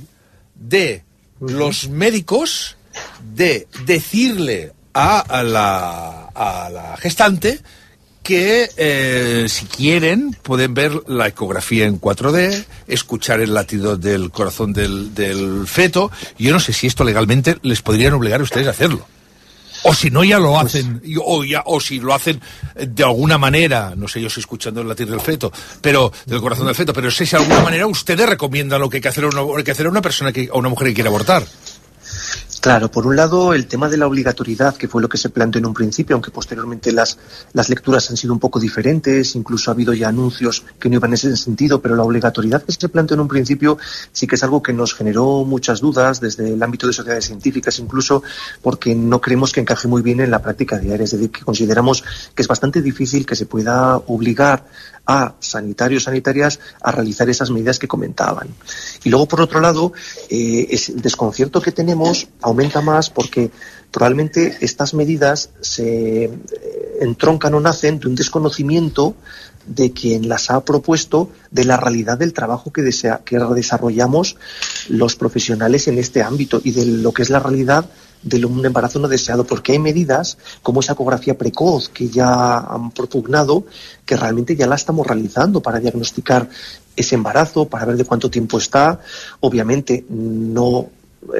de los médicos de decirle a la gestante que si quieren pueden ver la ecografía en 4D, escuchar el latido del corazón del feto. Yo no sé si esto legalmente les podrían obligar a ustedes a hacerlo. O si no, ya lo hacen, o si lo hacen de alguna manera, no sé yo si escuchando el latir del feto, pero del corazón del feto, pero sé si de alguna manera ustedes recomiendan lo que hay que hacer a una persona, a una mujer que quiere abortar. Claro, por un lado, el tema de la obligatoriedad, que fue lo que se planteó en un principio, aunque posteriormente las lecturas han sido un poco diferentes, incluso ha habido ya anuncios que no iban en ese sentido, pero la obligatoriedad que se planteó en un principio sí que es algo que nos generó muchas dudas desde el ámbito de sociedades científicas, incluso porque no creemos que encaje muy bien en la práctica diaria, es decir, que consideramos que es bastante difícil que se pueda obligar a sanitarios, sanitarias, a realizar esas medidas que comentaban. Y luego, por otro lado, el desconcierto que tenemos aumenta más porque probablemente estas medidas se entroncan o nacen de un desconocimiento de quien las ha propuesto de la realidad del trabajo que desarrollamos los profesionales en este ámbito y de lo que es la realidad de un embarazo no deseado, porque hay medidas como esa ecografía precoz que ya han propugnado, que realmente ya la estamos realizando para diagnosticar ese embarazo, para ver de cuánto tiempo está. Obviamente no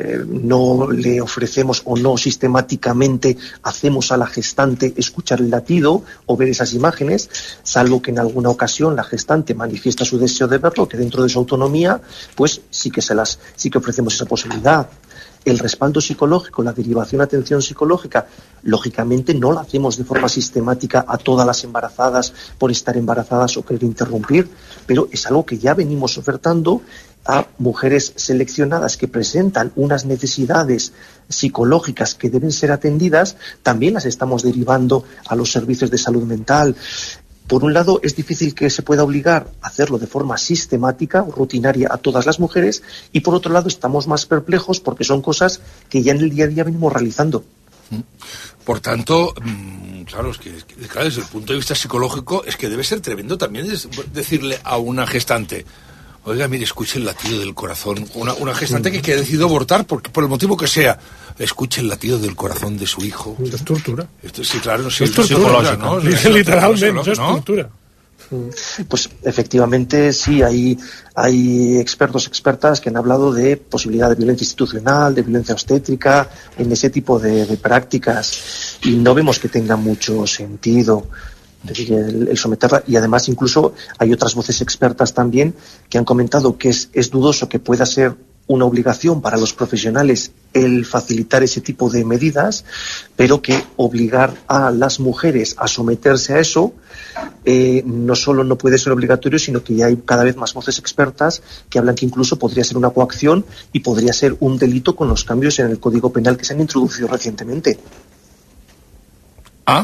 le ofrecemos o no sistemáticamente hacemos a la gestante escuchar el latido o ver esas imágenes, salvo que en alguna ocasión la gestante manifiesta su deseo de verlo, que dentro de su autonomía, pues sí que ofrecemos esa posibilidad. El respaldo psicológico, la derivación a atención psicológica, lógicamente no la hacemos de forma sistemática a todas las embarazadas por estar embarazadas o querer interrumpir, pero es algo que ya venimos ofertando a mujeres seleccionadas que presentan unas necesidades psicológicas que deben ser atendidas, también las estamos derivando a los servicios de salud mental. Por un lado, es difícil que se pueda obligar a hacerlo de forma sistemática o rutinaria a todas las mujeres, y por otro lado estamos más perplejos porque son cosas que ya en el día a día venimos realizando. Por tanto, claro, desde el punto de vista psicológico es que debe ser tremendo también decirle a una gestante: oiga, mire, escuche el latido del corazón. Una gestante que ha decidido abortar por el motivo que sea. Escuche el latido del corazón de su hijo. Eso es tortura. Sí, claro, sí, es tortura, ¿no? Literalmente, eso es tortura. Pues efectivamente sí, hay expertos, expertas que han hablado de posibilidad de violencia institucional, de violencia obstétrica, en ese tipo de prácticas, y no vemos que tenga mucho sentido el someterla, y además incluso hay otras voces expertas también que han comentado que es dudoso que pueda ser una obligación para los profesionales el facilitar ese tipo de medidas, pero que obligar a las mujeres a someterse a eso no solo no puede ser obligatorio, sino que ya hay cada vez más voces expertas que hablan que incluso podría ser una coacción y podría ser un delito con los cambios en el Código Penal que se han introducido recientemente. ¿Ah?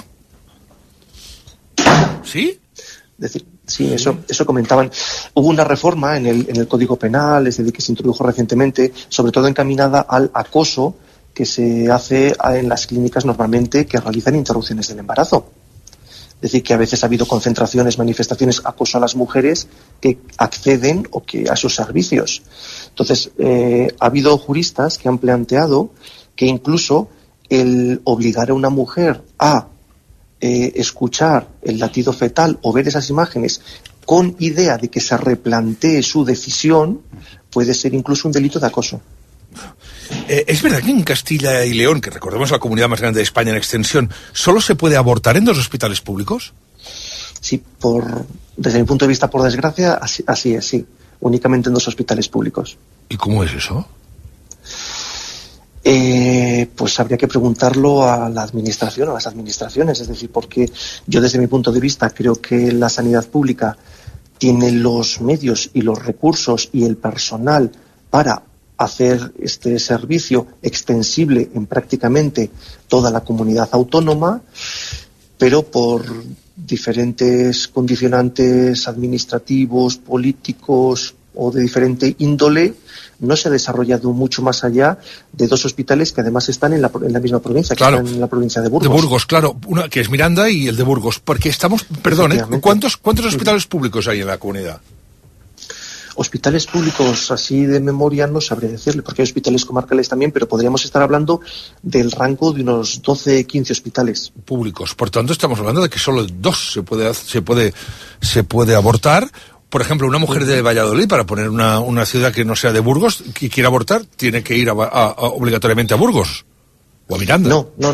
¿Sí? Es decir, sí, eso comentaban. Hubo una reforma en el Código Penal, es decir, que se introdujo recientemente, sobre todo encaminada al acoso que se hace en las clínicas normalmente que realizan interrupciones del embarazo. Es decir, que a veces ha habido concentraciones, manifestaciones, acoso a las mujeres que acceden a sus servicios. Entonces, ha habido juristas que han planteado que incluso el obligar a una mujer a escuchar el latido fetal o ver esas imágenes con idea de que se replantee su decisión puede ser incluso un delito de acoso. ¿Es verdad que en Castilla y León, que recordemos la comunidad más grande de España en extensión, solo se puede abortar en 2 hospitales públicos? Sí, desde mi punto de vista, por desgracia, así es, sí. Únicamente en 2 hospitales públicos. ¿Y cómo es eso? Pues habría que preguntarlo a la administración, a las administraciones, es decir, porque yo desde mi punto de vista creo que la sanidad pública tiene los medios y los recursos y el personal para hacer este servicio extensible en prácticamente toda la comunidad autónoma, pero por diferentes condicionantes administrativos, políticos o de diferente índole, no se ha desarrollado mucho más allá de 2 hospitales que además están en la misma provincia, claro, que están en la provincia de Burgos. De Burgos, claro, una que es Miranda y el de Burgos, porque estamos, perdón, ¿cuántos hospitales públicos hay en la comunidad? Hospitales públicos, así de memoria, no sabré decirle, porque hay hospitales comarcales también, pero podríamos estar hablando del rango de unos 12-15 hospitales. Públicos. Por tanto, estamos hablando de que solo 2 se puede abortar. Por ejemplo, una mujer de Valladolid, para poner una ciudad que no sea de Burgos, que quiera abortar, tiene que ir obligatoriamente a Burgos o a Miranda.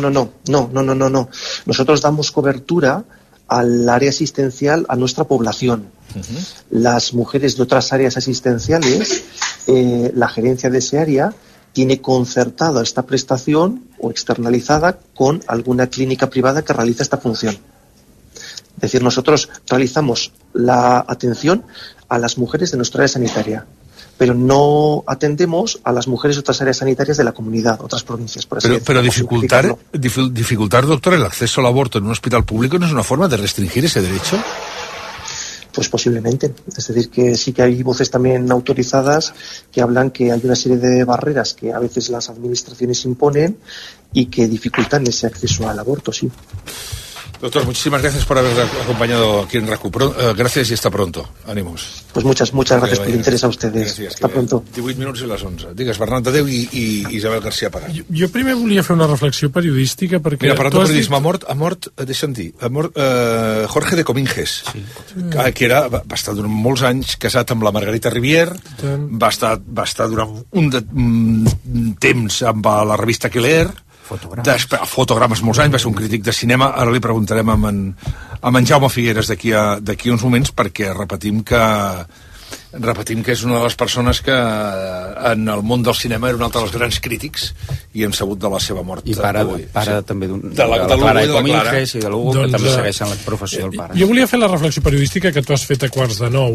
No. Nosotros damos cobertura al área asistencial, a nuestra población. Uh-huh. Las mujeres de otras áreas asistenciales, la gerencia de ese área tiene concertada esta prestación o externalizada con alguna clínica privada que realiza esta función. Es decir, nosotros realizamos la atención a las mujeres de nuestra área sanitaria, pero no atendemos a las mujeres de otras áreas sanitarias de la comunidad, otras provincias, por así decirlo. Pero dificultar, doctor, el acceso al aborto en un hospital público no es una forma de restringir ese derecho. Pues posiblemente. Es decir, que sí que hay voces también autorizadas que hablan que hay una serie de barreras que a veces las administraciones imponen y que dificultan ese acceso al aborto, sí. Doctor, muchísimas gracias por haber acompañado aquí en RAC1. Gracias i hasta pronto. Ànimos. Pues muchas gracias por l'interès a ustedes. Gràcies, hasta pronto. 18 minuts i les 11. Digues, Bernat Adeu i Isabel García Parà. Jo primer volia fer una reflexió periodística perquè... Mira, parlant de periodisme, ha mort, deixa'm dir, Jorge de Cominges, sí. Que va estar durant molts anys casat amb la Margarita Rivière, va estar durant un temps amb la revista Keller, fotogrames molts anys, va ser un crític de cinema. Ara li preguntarem amb en Jaume Figueres d'aquí a uns moments, perquè repetim que és una de les persones que en el món del cinema era un altre dels grans crítics i hem sabut de la seva mort. I pare també de la Clara de Cominges i de l'Hugo, que també segueixen la professió del pare. Jo volia fer la reflexió periodística que tu has fet a 8:45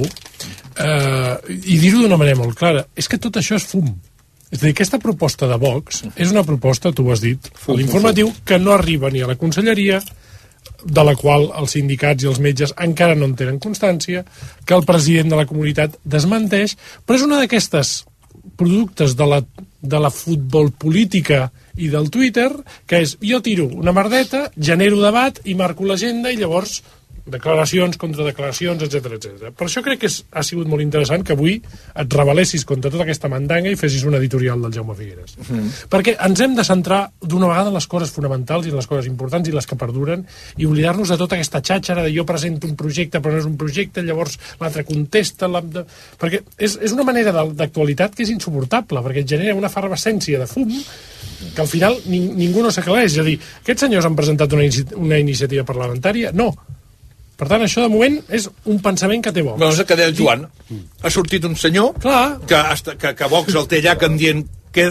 i dir-ho d'una manera molt clara. És que tot això és fum. És a dir, aquesta proposta de Vox és una proposta, tu ho has dit, a l'informatiu, que no arriba ni a la conselleria, de la qual els sindicats i els metges encara no en tenen constància, que el president de la comunitat desmenteix, però és una d'aquestes productes de la futbol política i del Twitter, que és, jo tiro una merdeta, genero debat i marco l'agenda i llavors declaracions contra declaracions, etc. Per això crec que ha sigut molt interessant que avui et rebel·lessis contra tota aquesta mandanga i fessis un editorial del Jaume Figueres. Perquè ens hem de centrar d'una vegada en les coses fonamentals i en les coses importants i les que perduren i oblidar-nos de tota aquesta xàxera de jo presento un projecte però no és un projecte, llavors l'altre contesta... Perquè és una manera d'actualitat que és insuportable, perquè et genera una efervescència de fum que al final ningú no s'aclareix. És a dir, aquests senyors han presentat una iniciativa parlamentària? No. Per tant, això de moment és un pensament que té Vox. No, és el que deia el Joan. Ha sortit un senyor que Vox el té allà que en dient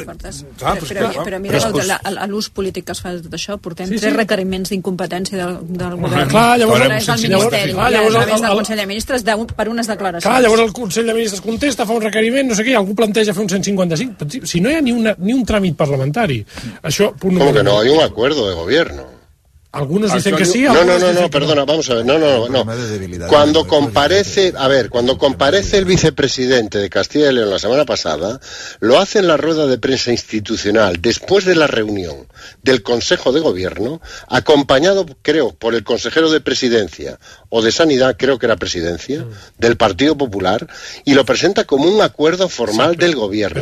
però mira l'ús polític que es fa de tot això. Portem 3 requeriments d'incompetència del govern. Llavors el Ministeri, a través del Consell de Ministres per unes declaracions. Llavors el Consell de Ministres contesta, fa un requeriment, no sé què, algú planteja fer un 155. Si no hi ha ni un tràmit parlamentari. Això, ¿Cómo que no? Hay un acuerdo de gobierno. Algunos dicen que sí. No, perdona, vamos a ver. No. Cuando comparece el vicepresidente de Castilla y León la semana pasada, lo hace en la rueda de prensa institucional después de la reunión del Consejo de Gobierno, acompañado, creo, por el consejero de Presidencia o de Sanidad, creo que era Presidencia, del Partido Popular, y lo presenta como un acuerdo formal del Gobierno.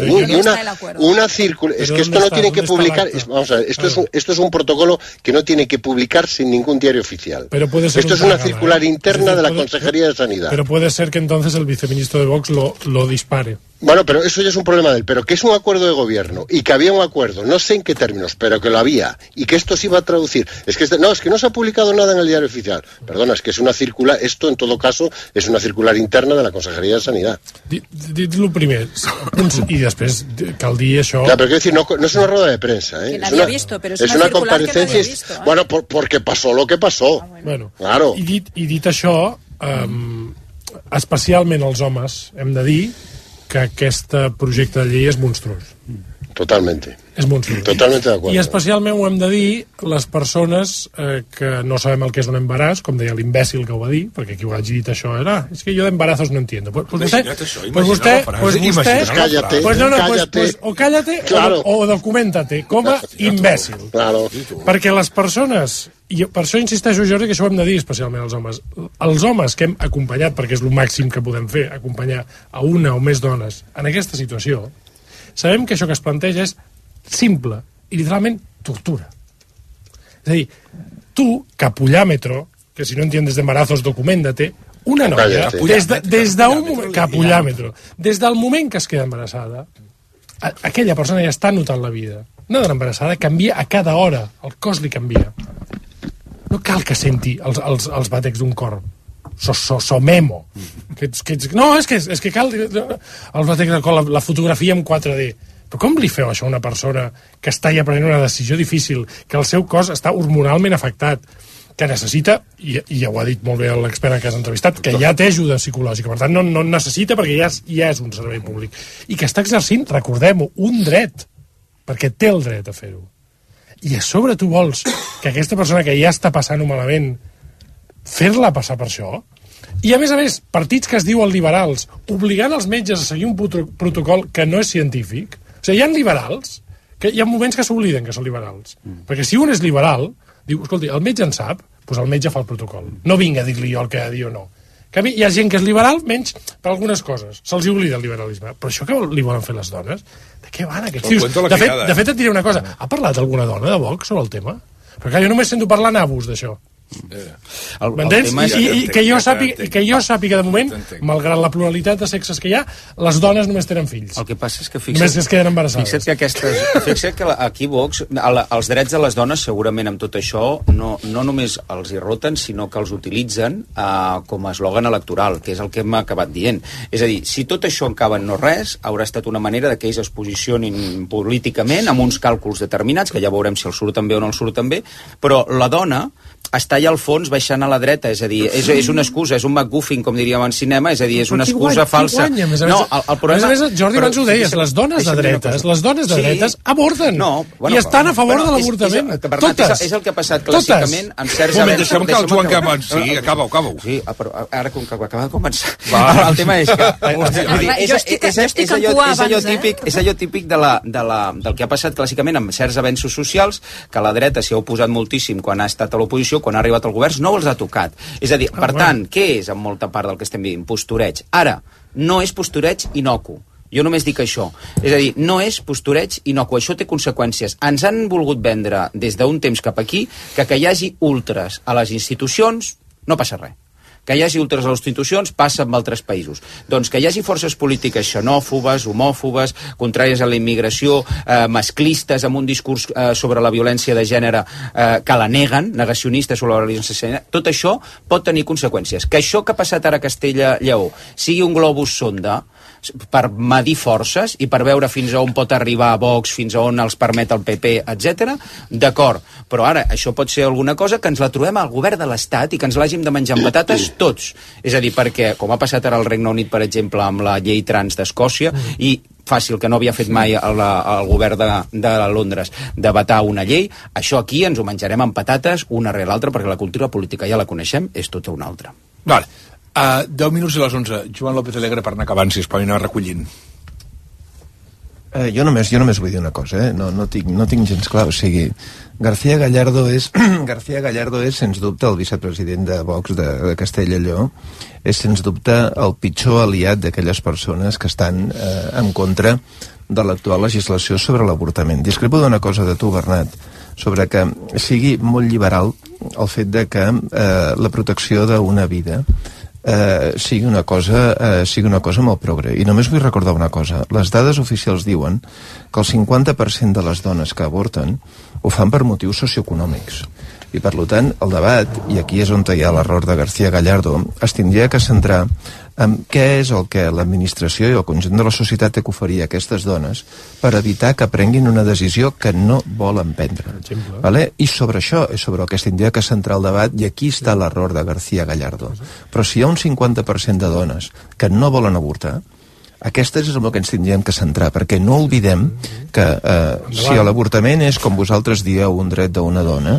Es que esto no tiene que publicar. Vamos a ver, esto es un protocolo que no tiene que publicar sin ningún diario oficial. Esto es una circular interna de la Consejería de Sanidad. Pero puede ser que entonces el viceministro de Vox lo dispare. Bueno, pero eso ya es un problema de él. Pero que es un acuerdo de gobierno y que había un acuerdo, no sé en qué términos, pero que lo había y que esto se iba a traducir. Es que no se ha publicado nada en el diario oficial. Perdona, es que es una circular, esto en todo caso es una circular interna de la Consejería de Sanidad. Dit-lo primer i després cal dir això... Claro, pero quiero decir, no es una rueda de prensa, ¿eh? Es una comparecencia. Bueno, porque pasó lo que pasó. Bueno, claro. I dit això, especialment els homes, hem de dir que aquest projecte de llei és monstruós. Totalmente. És monstruós. Totalmente de acuerdo. I especialment ho hem de dir les persones que no sabem el que és un embaràs, com deia l'imbècil que ho va dir, perquè qui ho hagi dit això era, és que jo d'embarazos no entiendo. Pues vostè, cállate, o cállate o documentate com a imbècil. Claro. Perquè les persones, i per això insisteixo jo, que això ho hem de dir especialment als homes, els homes que hem acompanyat, perquè és el màxim que podem fer, acompanyar a una o més dones en aquesta situació, sabem que això que es planteja és simple i literalment tortura. És a dir, tu, capullámetro, que si no entiendes de embarazos, documéntate, una noia, des d'un moment, capullámetro, des del moment que es queda embarassada, aquella persona ja està notant la vida. Una dona embarassada canvia a cada hora, el cos li canvia. No cal que senti els batecs d'un cor. Somemo. No, és que cal els batecs del cor, la fotografia en 4D. Però com li feu això a una persona que està ja prenent una decisió difícil, que el seu cos està hormonalment afectat, que necessita, i ja ho ha dit molt bé l'expert que has entrevistat, que ja té ajuda psicològica, per tant no necessita perquè ja és un servei públic, i que està exercint, recordem-ho, un dret, perquè té el dret a fer-ho. I a sobre tu vols que aquesta persona que ja està passant-ho malament fer-la passar per això? I a més, partits que es diuen liberals obligant els metges a seguir un protocol que no és científic. O sigui, hi ha liberals que hi ha moments que s'obliden que són liberals. Perquè si un és liberal, diu, escolti, el metge en sap, doncs el metge fa el protocol. No vinga a dir-li jo el que ha de dir o no. En canvi, hi ha gent que és liberal menys per algunes coses. Se'ls oblida el liberalisme. Però això que li volen fer les dones? De què van aquests tios? De fet, et diré una cosa. Ha parlat alguna dona de Vox sobre el tema? Perquè jo només sento parlar nabos d'això. M'entens? I que jo sàpiga de moment, malgrat la pluralitat de sexes que hi ha, les dones només tenen fills. El que passa és que només es queden embarassades. Fixa't que aquí Vox, els drets de les dones segurament amb tot això no només els hi roten, sinó que els utilitzen com a eslògan electoral, que és el que hem acabat dient. És a dir, si tot això acaba en no res, haurà estat una manera de que ells es posicionin políticament amb uns càlculs determinats, que ja veurem si els surten bé o no els surten bé, però la dona està allà al fons baixant a la dreta, és a dir, és una excusa, és un MacGuffin, com diríem en cinema, és a dir, és una excusa falsa. A més, Jordi, abans ho deies, les dones de dretes aborden i estan a favor de l'avortament. Totes. És el que ha passat clàssicament en certs events. Deixem que el Joan Camps... Sí, acaba-ho. Sí, però ara com que acaba de començar. El tema és que... És allò típic del que ha passat clàssicament en certs avenços socials, que la dreta s'hi ha oposat moltíssim quan ha estat a l'oposició, quan arribat al govern, no els ha tocat. És a dir, per tant, què és en molta part del que estem vivint? Postureig. Ara, no és postureig inocu. Jo només dic això. És a dir, no és postureig inocu, això té conseqüències. Ens han volgut vendre des d'un temps cap aquí que hi hagi ultres a les institucions no passa res. Que hi hagi ultres a les institucions passa en altres països. Doncs que hi hagi forces polítiques xenòfobes, homòfobes, contràries a la immigració, masclistes, amb un discurs sobre la violència de gènere que la neguen, negacionistes sobre la violència de gènere, tot això pot tenir conseqüències. Que això que ha passat ara a Castella-Lleó sigui un globus sonda per medir forces i per veure fins a on pot arribar Vox, fins a on els permet el PP, etc. D'acord, però ara això pot ser alguna cosa que ens la trobem al govern de l'Estat i que ens l'hàgim de menjar amb patates tots. És a dir, perquè, com ha passat ara al Regne Unit, per exemple, amb la llei trans d'Escòcia, i fàcil, que no havia fet mai el govern de Londres, de vetar una llei, això aquí ens ho menjarem amb patates una rere l'altra, perquè la cultura política ja la coneixem, és tota una altra. Vale. 10 minuts a les 11. Joan López Alegre, per anar acabant, sisplau, i anar recollint. Jo només vull dir una cosa, no tinc gens clar, o sigui, García Gallardo és sens dubte el vicepresident de Vox de Castella i Lleó, és sens dubte el pitjor aliat d'aquelles persones que estan en contra de l'actual legislació sobre l'avortament. Discrepo d'una cosa de tu, Bernat, sobre que sigui molt liberal el fet de que la protecció d'una vida sigui una cosa molt progre. I només vull recordar una cosa. Les dades oficials diuen que el 50% de les dones que avorten ho fan per motius socioeconòmics. I per tant, el debat, i aquí és on hi ha l'error de García Gallardo, es tindria que centrar en què és el que l'administració i el conjunt de la societat té que oferir a aquestes dones per evitar que prenguin una decisió que no volen prendre. Vale? I sobre això és sobre el que es tindria que centrar el debat, i aquí està l'error de García Gallardo. Però si hi ha un 50% de dones que no volen avortar, aquestes és el que ens tindríem que centrar, perquè no oblidem que si l'avortament és, com vosaltres dieu, un dret d'una dona,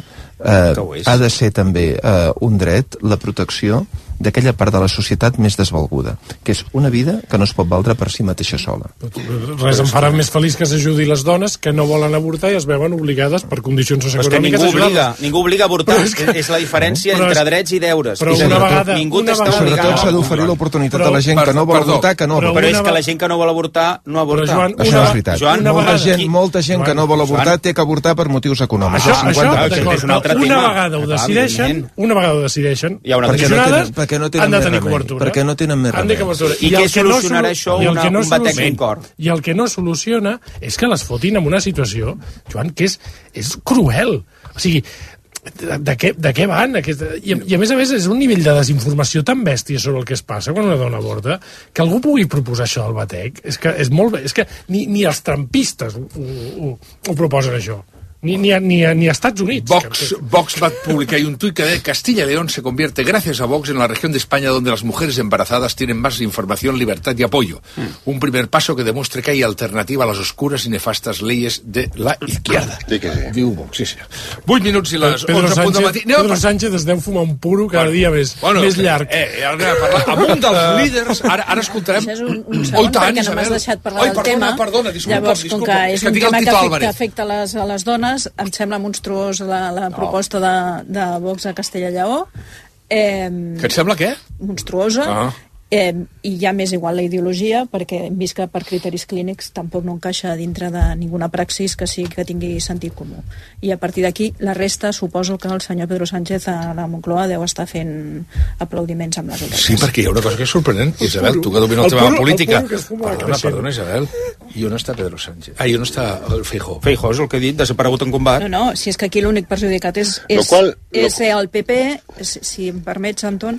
ha de ser també un dret la protecció d'aquella part de la societat més desvalguda, que és una vida que no es pot valdre per si mateixa sola. Res em farà més feliç que s'ajudi les dones que no volen avortar i es veuen obligades per condicions socioeconòmiques a ajudar-les. Ningú obliga a avortar, és la diferència entre drets i deures. Però una vegada... Sobretot s'ha d'oferir l'oportunitat a la gent que no vol avortar que no avorta. Però és que la gent que no vol avortar no avorta. Això és veritat. Molta gent que no vol avortar té que avortar per motius econòmics. Una vegada ho decideixen, perquè no tenen cobertura. Perquè no tenen més remei. I què solucionarà això? Un batec en cor. I el que no soluciona és que les fotin en una situació, Joan, que és cruel. O sigui, de què van? I a més és un nivell de desinformació tan bèstia sobre el que es passa quan una dona avorta, que algú pugui proposar això al batec, és que ni els trampistes ho proposen, això. Ni a Estats Unidos. Vox va publicar un tuit que de Castilla y León se convierte gracias a Vox en la región de España donde las mujeres embarazadas tienen más información, libertad y apoyo. Un primer paso que demuestre que hay alternativa a las oscuras y nefastas leyes de la izquierda. Diu Vox, sí. 8 minuts i les 11 del matí. Pedro Sánchez es deu fumar un puro cada dia més llarg. Amb un dels líders, ara escoltarem... Un segon, perquè no m'has deixat parlar del tema. Perdona, llavors, com que és un tema que afecta les dones, em sembla monstruós la proposta de Vox a Castella i Lleó. Que et sembla què? Monstruosa. I ja m'és igual la ideologia, perquè hem vist que per criteris clínics tampoc no encaixa dintre de ninguna praxis que tingui sentit comú. I a partir d'aquí, la resta, suposo que el senyor Pedro Sánchez a la Moncloa deu estar fent aplaudiments amb les orelles. Sí, perquè hi ha una cosa que és sorprenent, Isabel, tu que domines el tema de la política. Perdona, Isabel. I on està Pedro Sánchez? I on està el Feijóo? Feijóo és el que he dit, desaparegut en combat. No, si és que aquí l'únic perjudicat és el PP, si em permets, Anton,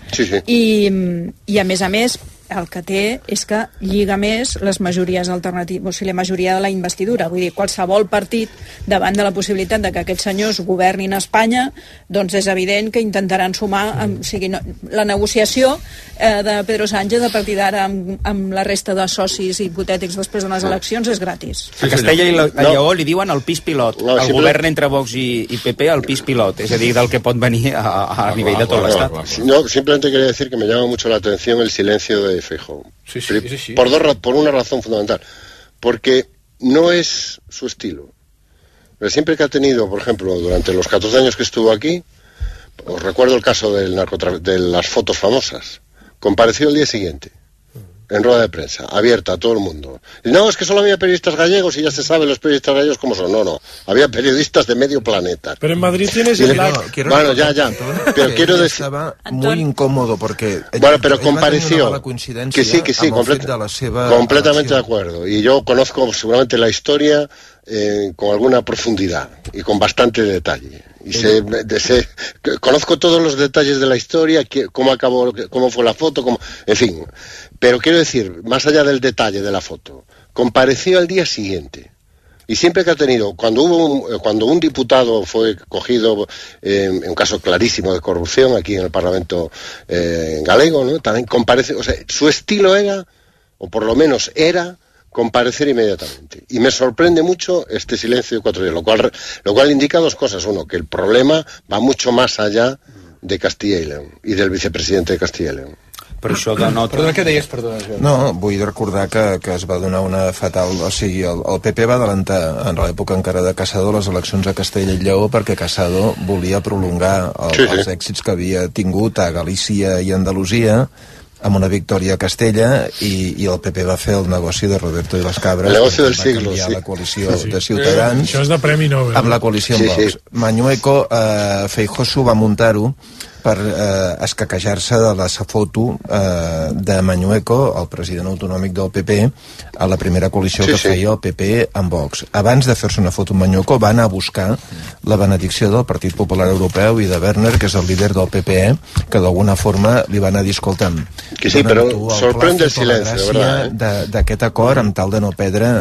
i a més, el que té és que lliga més les majories alternatives, o sigui, la majoria de la investidura. Vull dir, qualsevol partit davant de la possibilitat de que aquests senyors governin a Espanya, doncs és evident que intentaran sumar, o sigui, la negociació de Pedro Sánchez a partir d'ara amb la resta de socis hipotètics després de les eleccions és gratis. A Castella i Lleó li diuen el pis pilot. El govern entre Vox i PP el pis pilot, és a dir, del que pot venir a nivell de tot l'Estat. No, simplemente quería decir que me llama mucho la atención el silencio de Feijóo. Sí. Por una razón fundamental. Porque no es su estilo. Pero siempre que ha tenido, por ejemplo, durante los 14 años que estuvo aquí, os recuerdo el caso de las fotos famosas. Compareció el día siguiente, en rueda de prensa, abierta a todo el mundo. Y no, es que solo había periodistas gallegos y ya se sabe los periodistas gallegos cómo son. No, había periodistas de medio planeta. Pero en Madrid tienes el Bueno, ya. Pero quiero decir... Estaba muy incómodo porque... Bueno, pero compareció. Que sí, completamente de acuerdo. Y yo conozco seguramente la historia con alguna profundidad y con bastante detalle. Y conozco todos los detalles de la historia, cómo acabó, cómo fue la foto, en fin. Pero quiero decir, más allá del detalle de la foto, compareció al día siguiente. Y siempre que ha tenido, cuando un diputado fue cogido en un caso clarísimo de corrupción aquí en el Parlamento galego, ¿no? También comparece, o sea, su estilo era, o por lo menos era, comparecer inmediatamente. Y me sorprende mucho este silencio de 4 días, lo cual indica dos cosas. Uno, que el problema va mucho más allá de Castilla y León y del vicepresidente de Castilla y León. Per això denota... Perdona, què deies? Perdona, no, vull recordar que es va donar una fatal... O sigui, el PP va adelantar en l'època encara de Casado les eleccions a Castella i Lleó perquè Casado volia prolongar els èxits que havia tingut a Galícia i Andalusia amb una victòria a Castella i el PP va fer el negoci de Roberto de las Cabras, el negoci del siglo, la coalició de Ciutadans això és de Premi Nobel amb la coalició amb Vox. Mañueco, Feijóo va muntar-ho per escaquejar-se de la foto de Mañueco, el president autonòmic del PP, a la primera coalició que feia el PP amb Vox. Abans de fer-se una foto amb Mañueco va anar a buscar la benedicció del Partit Popular Europeu i de Werner, que és el líder del PPE, que d'alguna forma li va anar a dir, escolta'm, que sí, però sorprende el silenci, d'aquest acord amb tal de no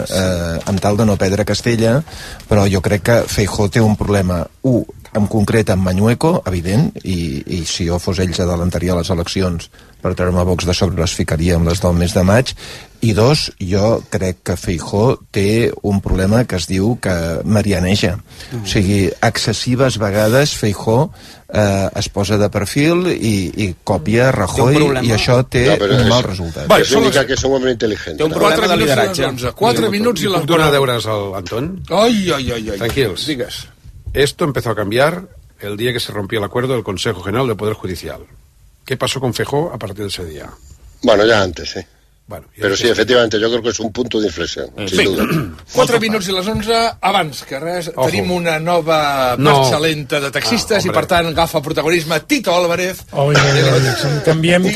perdre Castella, però jo crec que Feijóo té un problema, en concret amb Mañueco, evident, i si jo fos ells adelantaria les eleccions per treure-me Vox de sobre, les ficaria amb les del mes de maig, i dos, jo crec que Feijóo té un problema que es diu que marianeja. O sigui, excessives vegades Feijóo es posa de perfil i copia Rajoy, i això té un mal resultat. Això indica que és un home intel·ligent. Té un problema de lideratge. 4 minuts i les... ¿Puc donar deures al Anton? Ai. Tranquilos. Digues. Esto empezó a cambiar el día que se rompió el acuerdo del Consejo General del Poder Judicial. ¿Qué pasó con Feijóo a partir de ese día? Bueno, ya antes, sí. Bueno, però sí, efectivament, jo crec que és un punt d'inflexió. Bé, 4 minuts i les 11, abans que res, tenim una nova marxa lenta de taxistes i per tant agafa protagonisme Tito Álvarez. Canviem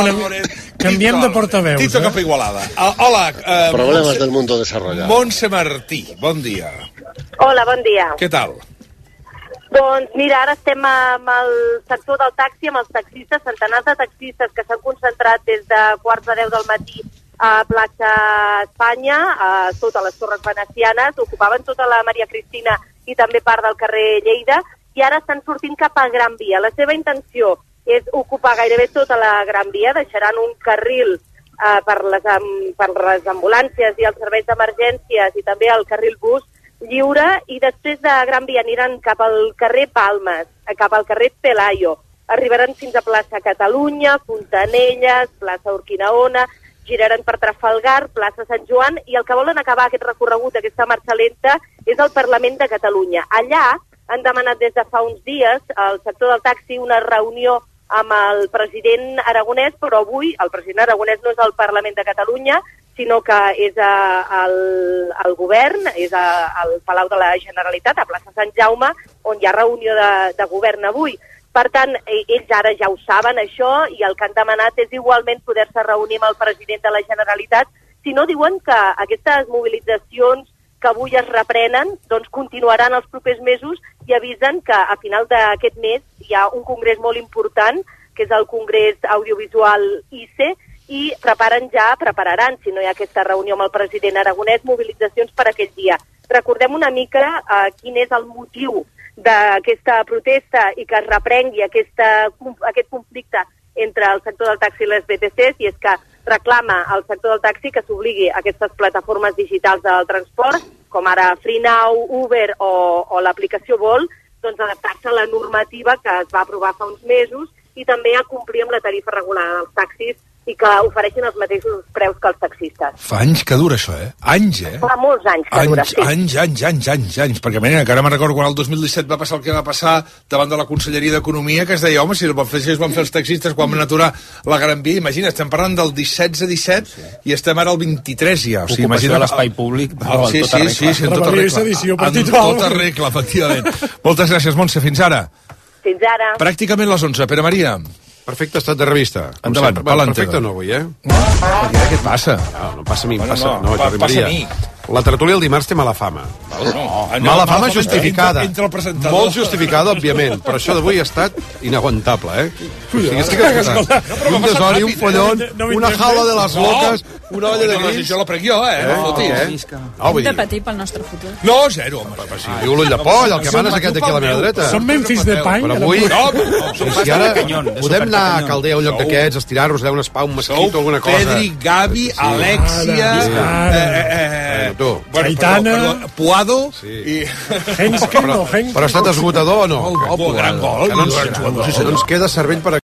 de portaveus. Tito cap a Igualada. Hola. Problemes del mundo desarrollado. Montse Martí, bon dia. Hola, bon dia. Què tal? Doncs mira, ara estem amb el sector del taxi, amb els taxistes, centenars de taxistes que s'han concentrat des de 9:45 del matí a plaça Espanya, sota les Torres Venecianes, ocupaven tota la Maria Cristina i també part del carrer Lleida, i ara estan sortint cap a Gran Via. La seva intenció és ocupar gairebé tota la Gran Via, deixaran un carril per les ambulàncies i els serveis d'emergències i també el carril bus lliure, i després de Gran Via aniran cap al carrer Palmes, cap al carrer Pelayo, arribaran fins a plaça Catalunya, Fontanelles, plaça Urquinaona, giraran per Trafalgar, plaça Sant Joan, i el que volen acabar aquest recorregut, aquesta marxa lenta, és el Parlament de Catalunya. Allà han demanat des de fa uns dies al sector del taxi una reunió amb el president aragonès, però avui el president aragonès no és al Parlament de Catalunya, sinó que és al govern, és al Palau de la Generalitat, a plaça Sant Jaume, on hi ha reunió de govern avui. Per tant, ells ara ja ho saben, això, i el que han demanat és igualment poder-se reunir amb el president de la Generalitat. Si no, diuen que aquestes mobilitzacions que avui es reprenen, doncs continuaran els propers mesos, i avisen que a final d'aquest mes hi ha un congrés molt important, que és el Congrés Audiovisual ICE, i prepararan, si no hi ha aquesta reunió amb el president aragonès, mobilitzacions per aquell dia. Recordem una mica quin és el motiu d'aquesta protesta i que es reprengui aquest conflicte entre el sector del taxi i les BTCs, i és que reclama al sector del taxi que s'obligui a aquestes plataformes digitals del transport, com ara FreeNow, Uber o l'aplicació Volt, doncs adaptar-se a la normativa que es va aprovar fa uns mesos i també a complir amb la tarifa regulada dels taxis i que ofereixin els mateixos preus que els taxistes. Fa anys que dura això, Anys, Fa molts anys que dura, sí. Anys. Perquè, mira, que ara me'n recordo quan el 2017 va passar el que va passar davant de la Conselleria d'Economia, que es deia, home, si es van fer els taxistes quan van aturar la Gran Via, imagina, estem parlant del 17 i estem ara al 23 ja. O sigui, imagina l'espai públic. Sí, en tota regla, efectivament. Moltes gràcies, Montse, fins ara. Fins ara. Pràcticament les 11. Pere Maria. Perfecte estat de revista. Endavant, pa'lante. Perfecte no avui, Què et passa? No passa a mi, passa a mi. La tertúlia el dimarts té mala fama. Mala fama justificada. Molt justificada, òbviament, però això d'avui ha estat inaguantable, Un desori, un follón, una jaula de les loques, una olla de grills... Jo la prenc jo, Hem de patir pel nostre futur. No, zero, home. Si diu l'ull de poll, el que mana és aquest d'aquí a la meva dreta. Som Memphis de Pany. Però avui, si ara podem anar a Caldea, un lloc d'aquests, estirar-nos, un spa, un mesquito, alguna cosa. Pedri, Gavi, Alexia... Aitana, Puado i... Hensken o Henk. Però ha estat esgotador o no? Gran gol. No ens queda cervell per